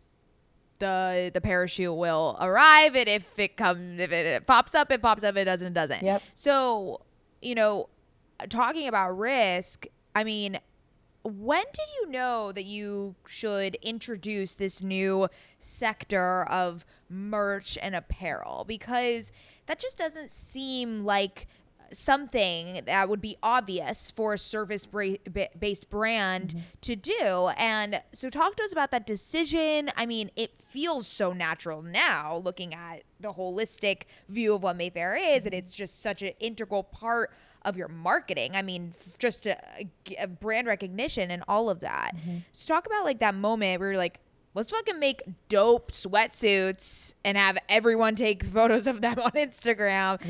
the parachute will arrive, and if it pops up, it pops up. It doesn't. Yep. So, you know, talking about risk, I mean, when did you know that you should introduce this new sector of merch and apparel? Because that just doesn't seem like something that would be obvious for a service-based brand to do. And so talk to us about that decision. I mean, it feels so natural now looking at the holistic view of what Mayfair is, and it's just such an integral part of your marketing. I mean, just a brand recognition and all of that. So talk about like that moment where you're like, let's fucking make dope sweatsuits and have everyone take photos of them on Instagram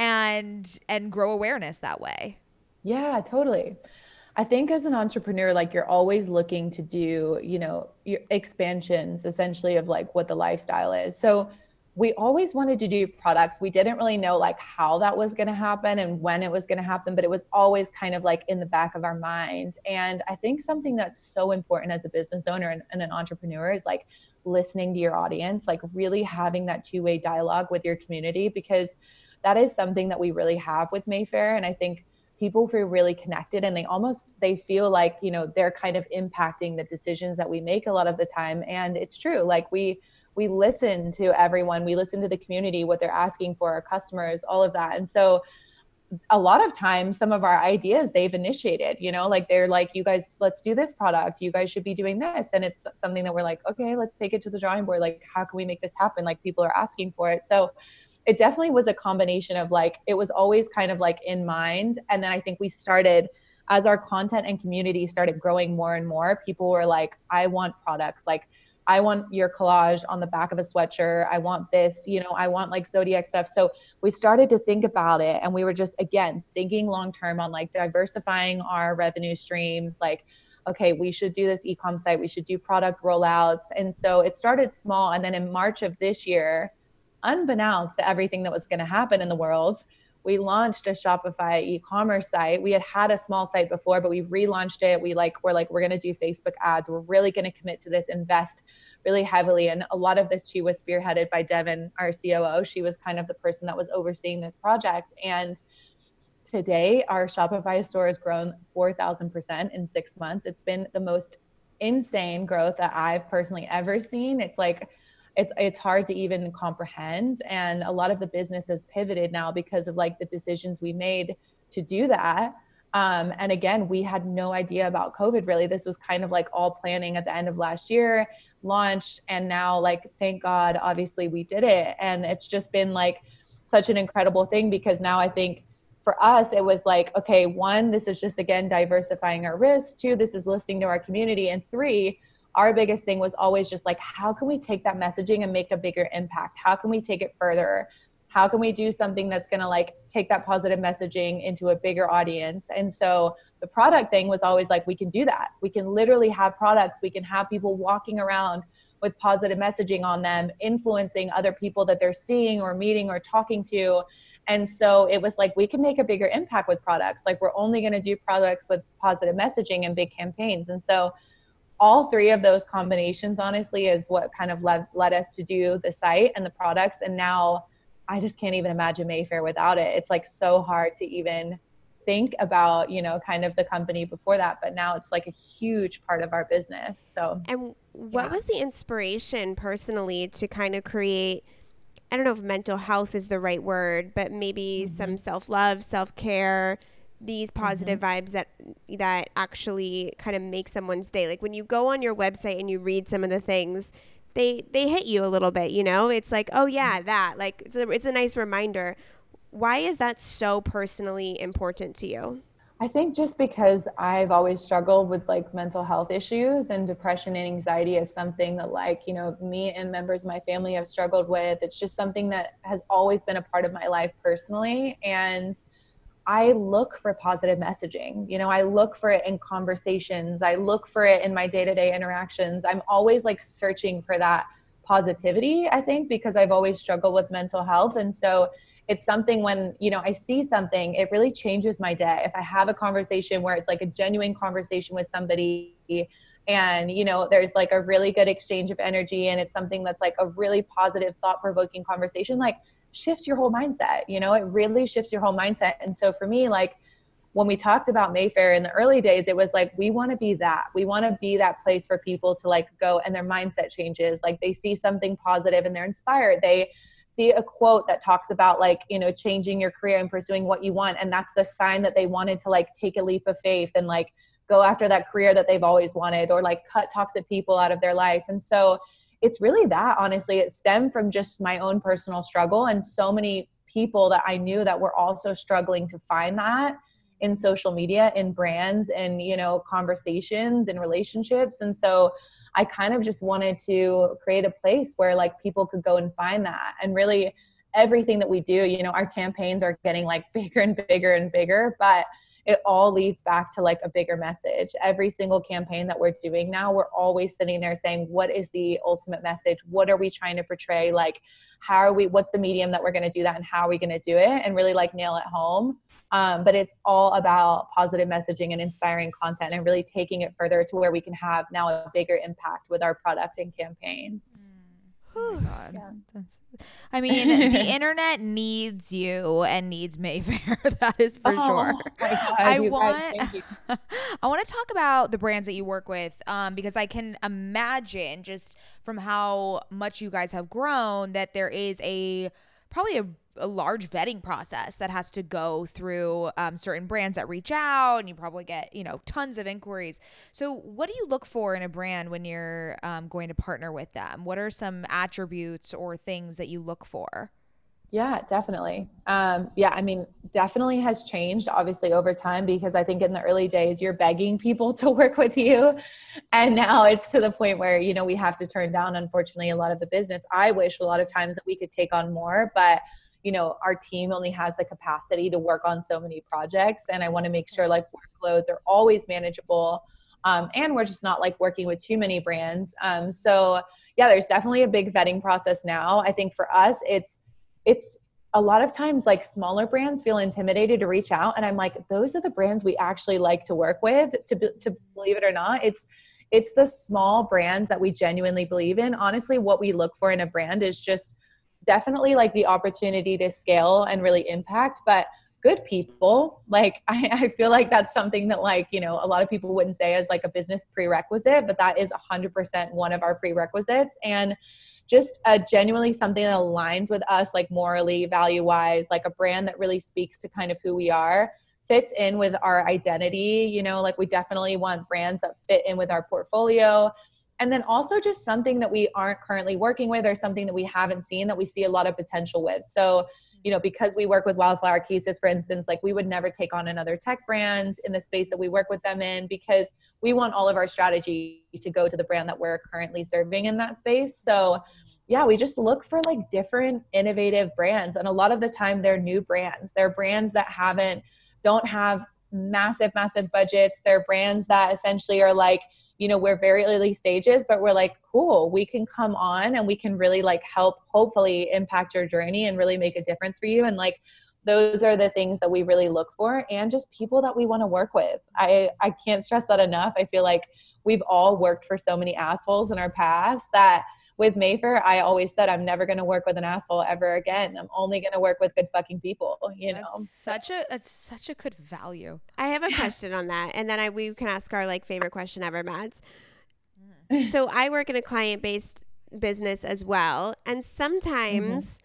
and grow awareness that way. Yeah, totally. I think as an entrepreneur, like you're always looking to do, you know, your expansions essentially of like what the lifestyle is. So we always wanted to do products. We didn't really know like how that was going to happen and when it was going to happen, but it was always kind of like in the back of our minds. And I think something that's so important as a business owner and an entrepreneur is like listening to your audience, like really having that two-way dialogue with your community, because that is something that we really have with Mayfair. And I think people feel really connected, and they feel like, you know, they're kind of impacting the decisions that we make a lot of the time. And it's true. Like we listen to everyone, we listen to the community, what they're asking for, our customers, all of that. And so a lot of times, some of our ideas they've initiated, you know, like they're like, you guys, let's do this product. You guys should be doing this. And it's something that we're like, okay, let's take it to the drawing board. Like, how can we make this happen? Like people are asking for it. So it definitely was a combination of like, it was always kind of like in mind. And then I think we started, as our content and community started growing more and more, people were like, I want products. Like, I want your collage on the back of a sweatshirt. I want this, you know, I want like Zodiac stuff. So we started to think about it, and we were just, again, thinking long-term on like diversifying our revenue streams. Like, okay, we should do this e-com site. We should do product rollouts. And so it started small. And then in March of this year, unbeknownst to everything that was going to happen in the world, we launched a Shopify e-commerce site. We had a small site before, but we relaunched it. We're going to do Facebook ads. We're really going to commit to this, invest really heavily. And a lot of this too was spearheaded by Devin, our COO. She was kind of the person that was overseeing this project. And today our Shopify store has grown 4,000% in 6 months. It's been the most insane growth that I've personally ever seen. It's like, it's hard to even comprehend. And a lot of the business has pivoted now because of like the decisions we made to do that. And again, we had no idea about COVID really. This was kind of like all planning at the end of last year, launched, and now like, thank God, obviously we did it. And it's just been like such an incredible thing, because now I think for us, it was like, okay, one, this is just, again, diversifying our risks. Two, this is listening to our community. And three, our biggest thing was always just like, how can we take that messaging and make a bigger impact? How can we take it further? How can we do something that's going to like take that positive messaging into a bigger audience? And so the product thing was always like, we can do that. We can literally have products. We can have people walking around with positive messaging on them, influencing other people that they're seeing or meeting or talking to. And so it was like, we can make a bigger impact with products. Like, we're only going to do products with positive messaging and big campaigns. And so all three of those combinations, honestly, is what kind of led us to do the site and the products. And now I just can't even imagine Mayfair without it. It's like so hard to even think about, you know, kind of the company before that, but now it's like a huge part of our business. So, and what was the inspiration personally to kind of create, I don't know if mental health is the right word, but maybe some self-love, self-care, these positive vibes that actually kind of make someone's day? Like, when you go on your website and you read some of the things, they hit you a little bit, you know? It's like, oh yeah, that, like, it's a nice reminder. Why is that so personally important to you? I think just because I've always struggled with like mental health issues, and depression and anxiety is something that, like, you know, me and members of my family have struggled with. It's just something that has always been a part of my life personally. And I look for positive messaging. You know, I look for it in conversations. I look for it in my day-to-day interactions. I'm always like searching for that positivity, I think, because I've always struggled with mental health. And so it's something when, you know, I see something, it really changes my day. If I have a conversation where it's like a genuine conversation with somebody, and, you know, there's like a really good exchange of energy, and it's something that's like a really positive, thought-provoking conversation, like, shifts your whole mindset. You know, it really shifts your whole mindset. And so for me, like, when we talked about Mayfair in the early days, it was like, we want to be that. We want to be that place for people to like go and their mindset changes. Like, they see something positive and they're inspired. They see a quote that talks about, like, you know, changing your career and pursuing what you want. And that's the sign that they wanted to like take a leap of faith and like go after that career that they've always wanted, or like cut toxic people out of their life. And so it's really that, honestly, it stemmed from just my own personal struggle, and so many people that I knew that were also struggling to find that in social media, in brands, and, you know, conversations and relationships. And so I kind of just wanted to create a place where like people could go and find that. And really everything that we do, you know, our campaigns are getting like bigger and bigger and bigger, but it all leads back to like a bigger message. Every single campaign that we're doing now, we're always sitting there saying, what is the ultimate message? What are we trying to portray? Like, what's the medium that we're going to do that, and how are we going to do it, and really like nail it home. But it's all about positive messaging and inspiring content, and really taking it further to where we can have now a bigger impact with our product and campaigns. Oh my God. Yeah. I mean, the internet needs you and needs Mayfair. That is for sure. My God, I want to talk about the brands that you work with, because I can imagine, just from how much you guys have grown, that there is probably a large vetting process that has to go through certain brands that reach out, and you probably get, you know, tons of inquiries. So what do you look for in a brand when you're going to partner with them? What are some attributes or things that you look for? Yeah, definitely. I mean, definitely has changed obviously over time, because I think in the early days you're begging people to work with you. And now it's to the point where, you know, we have to turn down, unfortunately, a lot of the business. I wish a lot of times that we could take on more, but you know, our team only has the capacity to work on so many projects. And I want to make sure like workloads are always manageable. And we're just not like working with too many brands. So yeah, there's definitely a big vetting process now. I think for us, it's a lot of times like smaller brands feel intimidated to reach out. And I'm like, those are the brands we actually like to work with, to believe it or not. It's the small brands that we genuinely believe in. Honestly, what we look for in a brand is just definitely like the opportunity to scale and really impact, but good people. Like, I feel like that's something that, like, you know, a lot of people wouldn't say as like a business prerequisite, but that is 100% one of our prerequisites. And just genuinely something that aligns with us, like morally, value-wise, like a brand that really speaks to kind of who we are, fits in with our identity. You know, like we definitely want brands that fit in with our portfolio. And then also just something that we aren't currently working with, or something that we haven't seen that we see a lot of potential with. So, you know, because we work with Wildflower Cases, for instance, like we would never take on another tech brand in the space that we work with them in, because we want all of our strategy to go to the brand that we're currently serving in that space. So yeah, we just look for like different innovative brands. And a lot of the time they're new brands. They're brands that don't have massive budgets. They're brands that essentially are like, you know, we're very early stages, but we're like, cool, we can come on and we can really like help hopefully impact your journey and really make a difference for you. And like, those are the things that we really look for, and just people that we want to work with. I can't stress that enough. I feel like we've all worked for so many assholes in our past that with Mayfair, I always said, I'm never going to work with an asshole ever again. I'm only going to work with good fucking people, you know? That's such a good value. I have a question on that. And then we can ask our like favorite question ever, Mads. So I work in a client-based business as well. And sometimes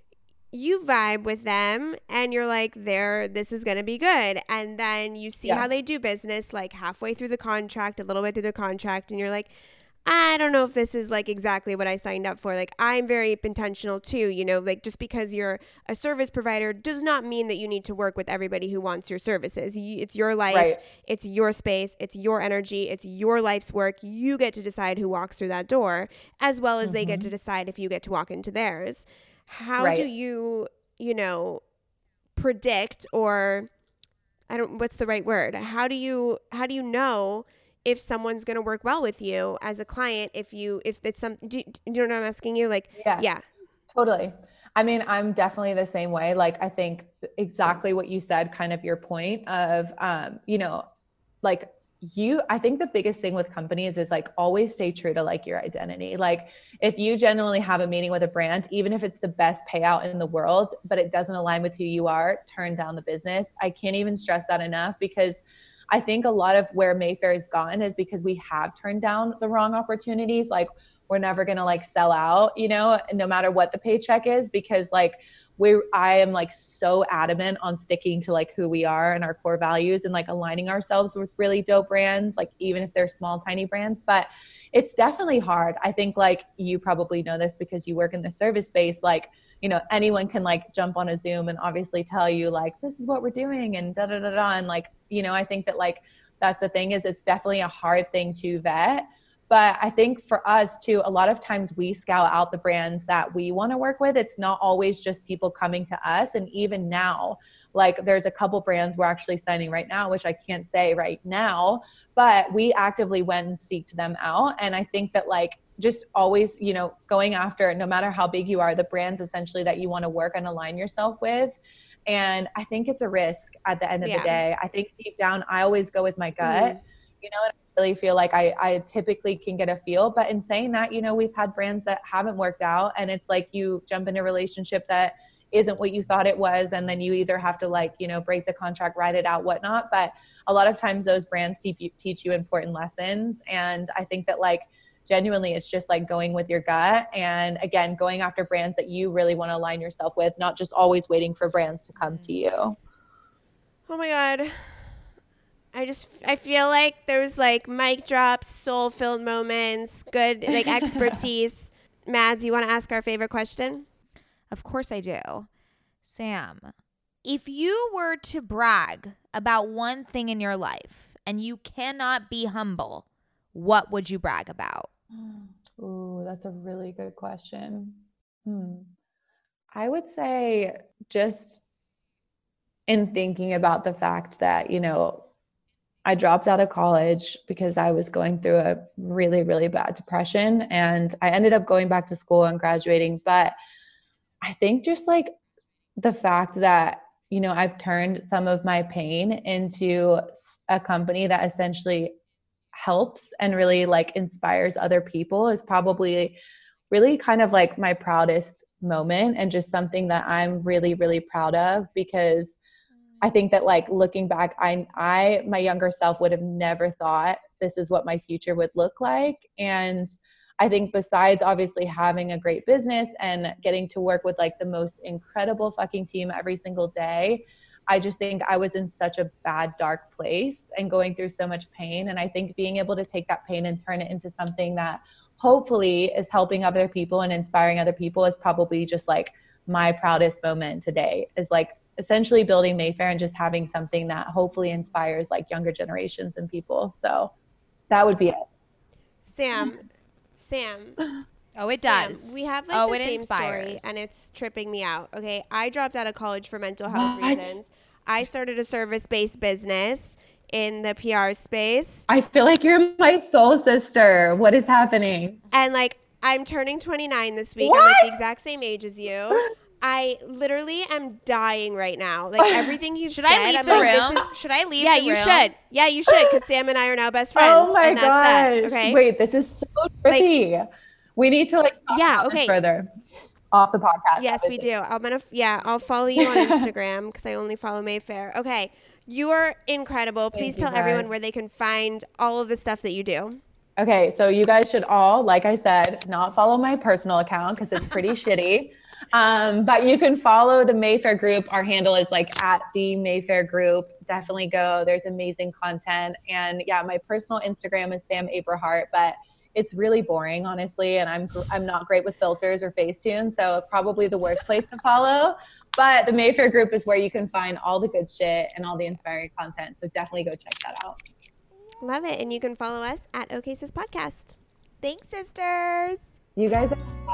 you vibe with them and you're like, this is going to be good. And then you see how they do business, like halfway through the contract, a little bit through the contract. And you're like, I don't know if this is like exactly what I signed up for. Like, I'm very intentional too, you know, like just because you're a service provider does not mean that you need to work with everybody who wants your services. It's your life, right. It's your space, it's your energy, it's your life's work. You get to decide who walks through that door, as well as they get to decide if you get to walk into theirs. How do you, you know, predict, or what's the right word? How do you know if someone's going to work well with you as a client, if it's do you know what I'm asking you? Like, yeah, totally. I mean, I'm definitely the same way. Like, I think exactly what you said, kind of your point of, you know, like I think the biggest thing with companies is like, always stay true to like your identity. Like if you genuinely have a meeting with a brand, even if it's the best payout in the world, but it doesn't align with who you are, turn down the business. I can't even stress that enough, because I think a lot of where Mayfair has gone is because we have turned down the wrong opportunities. Like we're never going to like sell out, you know, no matter what the paycheck is, because like I am like so adamant on sticking to like who we are and our core values, and like aligning ourselves with really dope brands, like even if they're small, tiny brands. But it's definitely hard. I think like you probably know this because you work in the service space, like, you know, anyone can like jump on a Zoom and obviously tell you like, this is what we're doing and da da da da. And like, you know, I think that like, that's the thing, is it's definitely a hard thing to vet. But I think for us too, a lot of times we scout out the brands that we want to work with. It's not always just people coming to us. And even now, like there's a couple brands we're actually signing right now, which I can't say right now, but we actively went and seeked them out. And I think that like, just always, you know, going after, no matter how big you are, the brands essentially that you want to work and align yourself with. And I think it's a risk at the end of the day. I think deep down, I always go with my gut, you know, and I really feel like I typically can get a feel. But in saying that, you know, we've had brands that haven't worked out, and it's like you jump in a relationship that isn't what you thought it was. And then you either have to like, you know, break the contract, write it out, whatnot. But a lot of times those brands teach you important lessons. And I think that like, genuinely, it's just like going with your gut, and again, going after brands that you really want to align yourself with, not just always waiting for brands to come to you. Oh my God. I feel like there's like mic drops, soul-filled moments, good like expertise. Mads, you want to ask our favorite question? Of course I do. Sam, if you were to brag about one thing in your life and you cannot be humble, what would you brag about? Ooh, that's a really good question. I would say, just in thinking about the fact that, you know, I dropped out of college because I was going through a really, really bad depression, and I ended up going back to school and graduating. But I think just like the fact that, you know, I've turned some of my pain into a company that essentially helps and really like inspires other people is probably really kind of like my proudest moment, and just something that I'm really, really proud of, because I think that like looking back, my younger self would have never thought this is what my future would look like. And I think besides obviously having a great business and getting to work with like the most incredible fucking team every single day, I just think I was in such a bad, dark place and going through so much pain. And I think being able to take that pain and turn it into something that hopefully is helping other people and inspiring other people is probably just like my proudest moment today, is like essentially building Mayfair and just having something that hopefully inspires like younger generations and people. So that would be it. Sam. Oh, it does. We have like the it same inspires. story, and it's tripping me out. Okay, I dropped out of college for mental health reasons. I started a service-based business in the PR space. I feel like you're my soul sister. What is happening? And like, I'm turning 29 this week. What? I'm like the exact same age as you. I literally am dying right now. Like everything you've Should said. I leave I'm the like, room? Should I leave Yeah, the room? you should. Yeah, you should, because Sam and I are now best friends. Oh my and that's that, gosh. okay? Wait, this is so trippy. We need to like talk about this okay. further off the podcast. Yes, obviously. we do. I'll follow you on Instagram because I only follow Mayfair. Okay. You are incredible. Please Thank you, tell everyone guys. where they can find all of the stuff that you do. Okay, so you guys should all, like I said, not follow my personal account because it's pretty shitty. But you can follow the Mayfair group. Our handle is like at the Mayfair group. Definitely go. There's amazing content. And yeah, my personal Instagram is Sam Abrahart, but it's really boring, honestly. And I'm not great with filters or Facetune, so probably the worst place to follow. But the Mayfair group is where you can find all the good shit and all the inspiring content. So definitely go check that out. Love it. And you can follow us at OK Sis Podcast. Thanks, sisters. You guys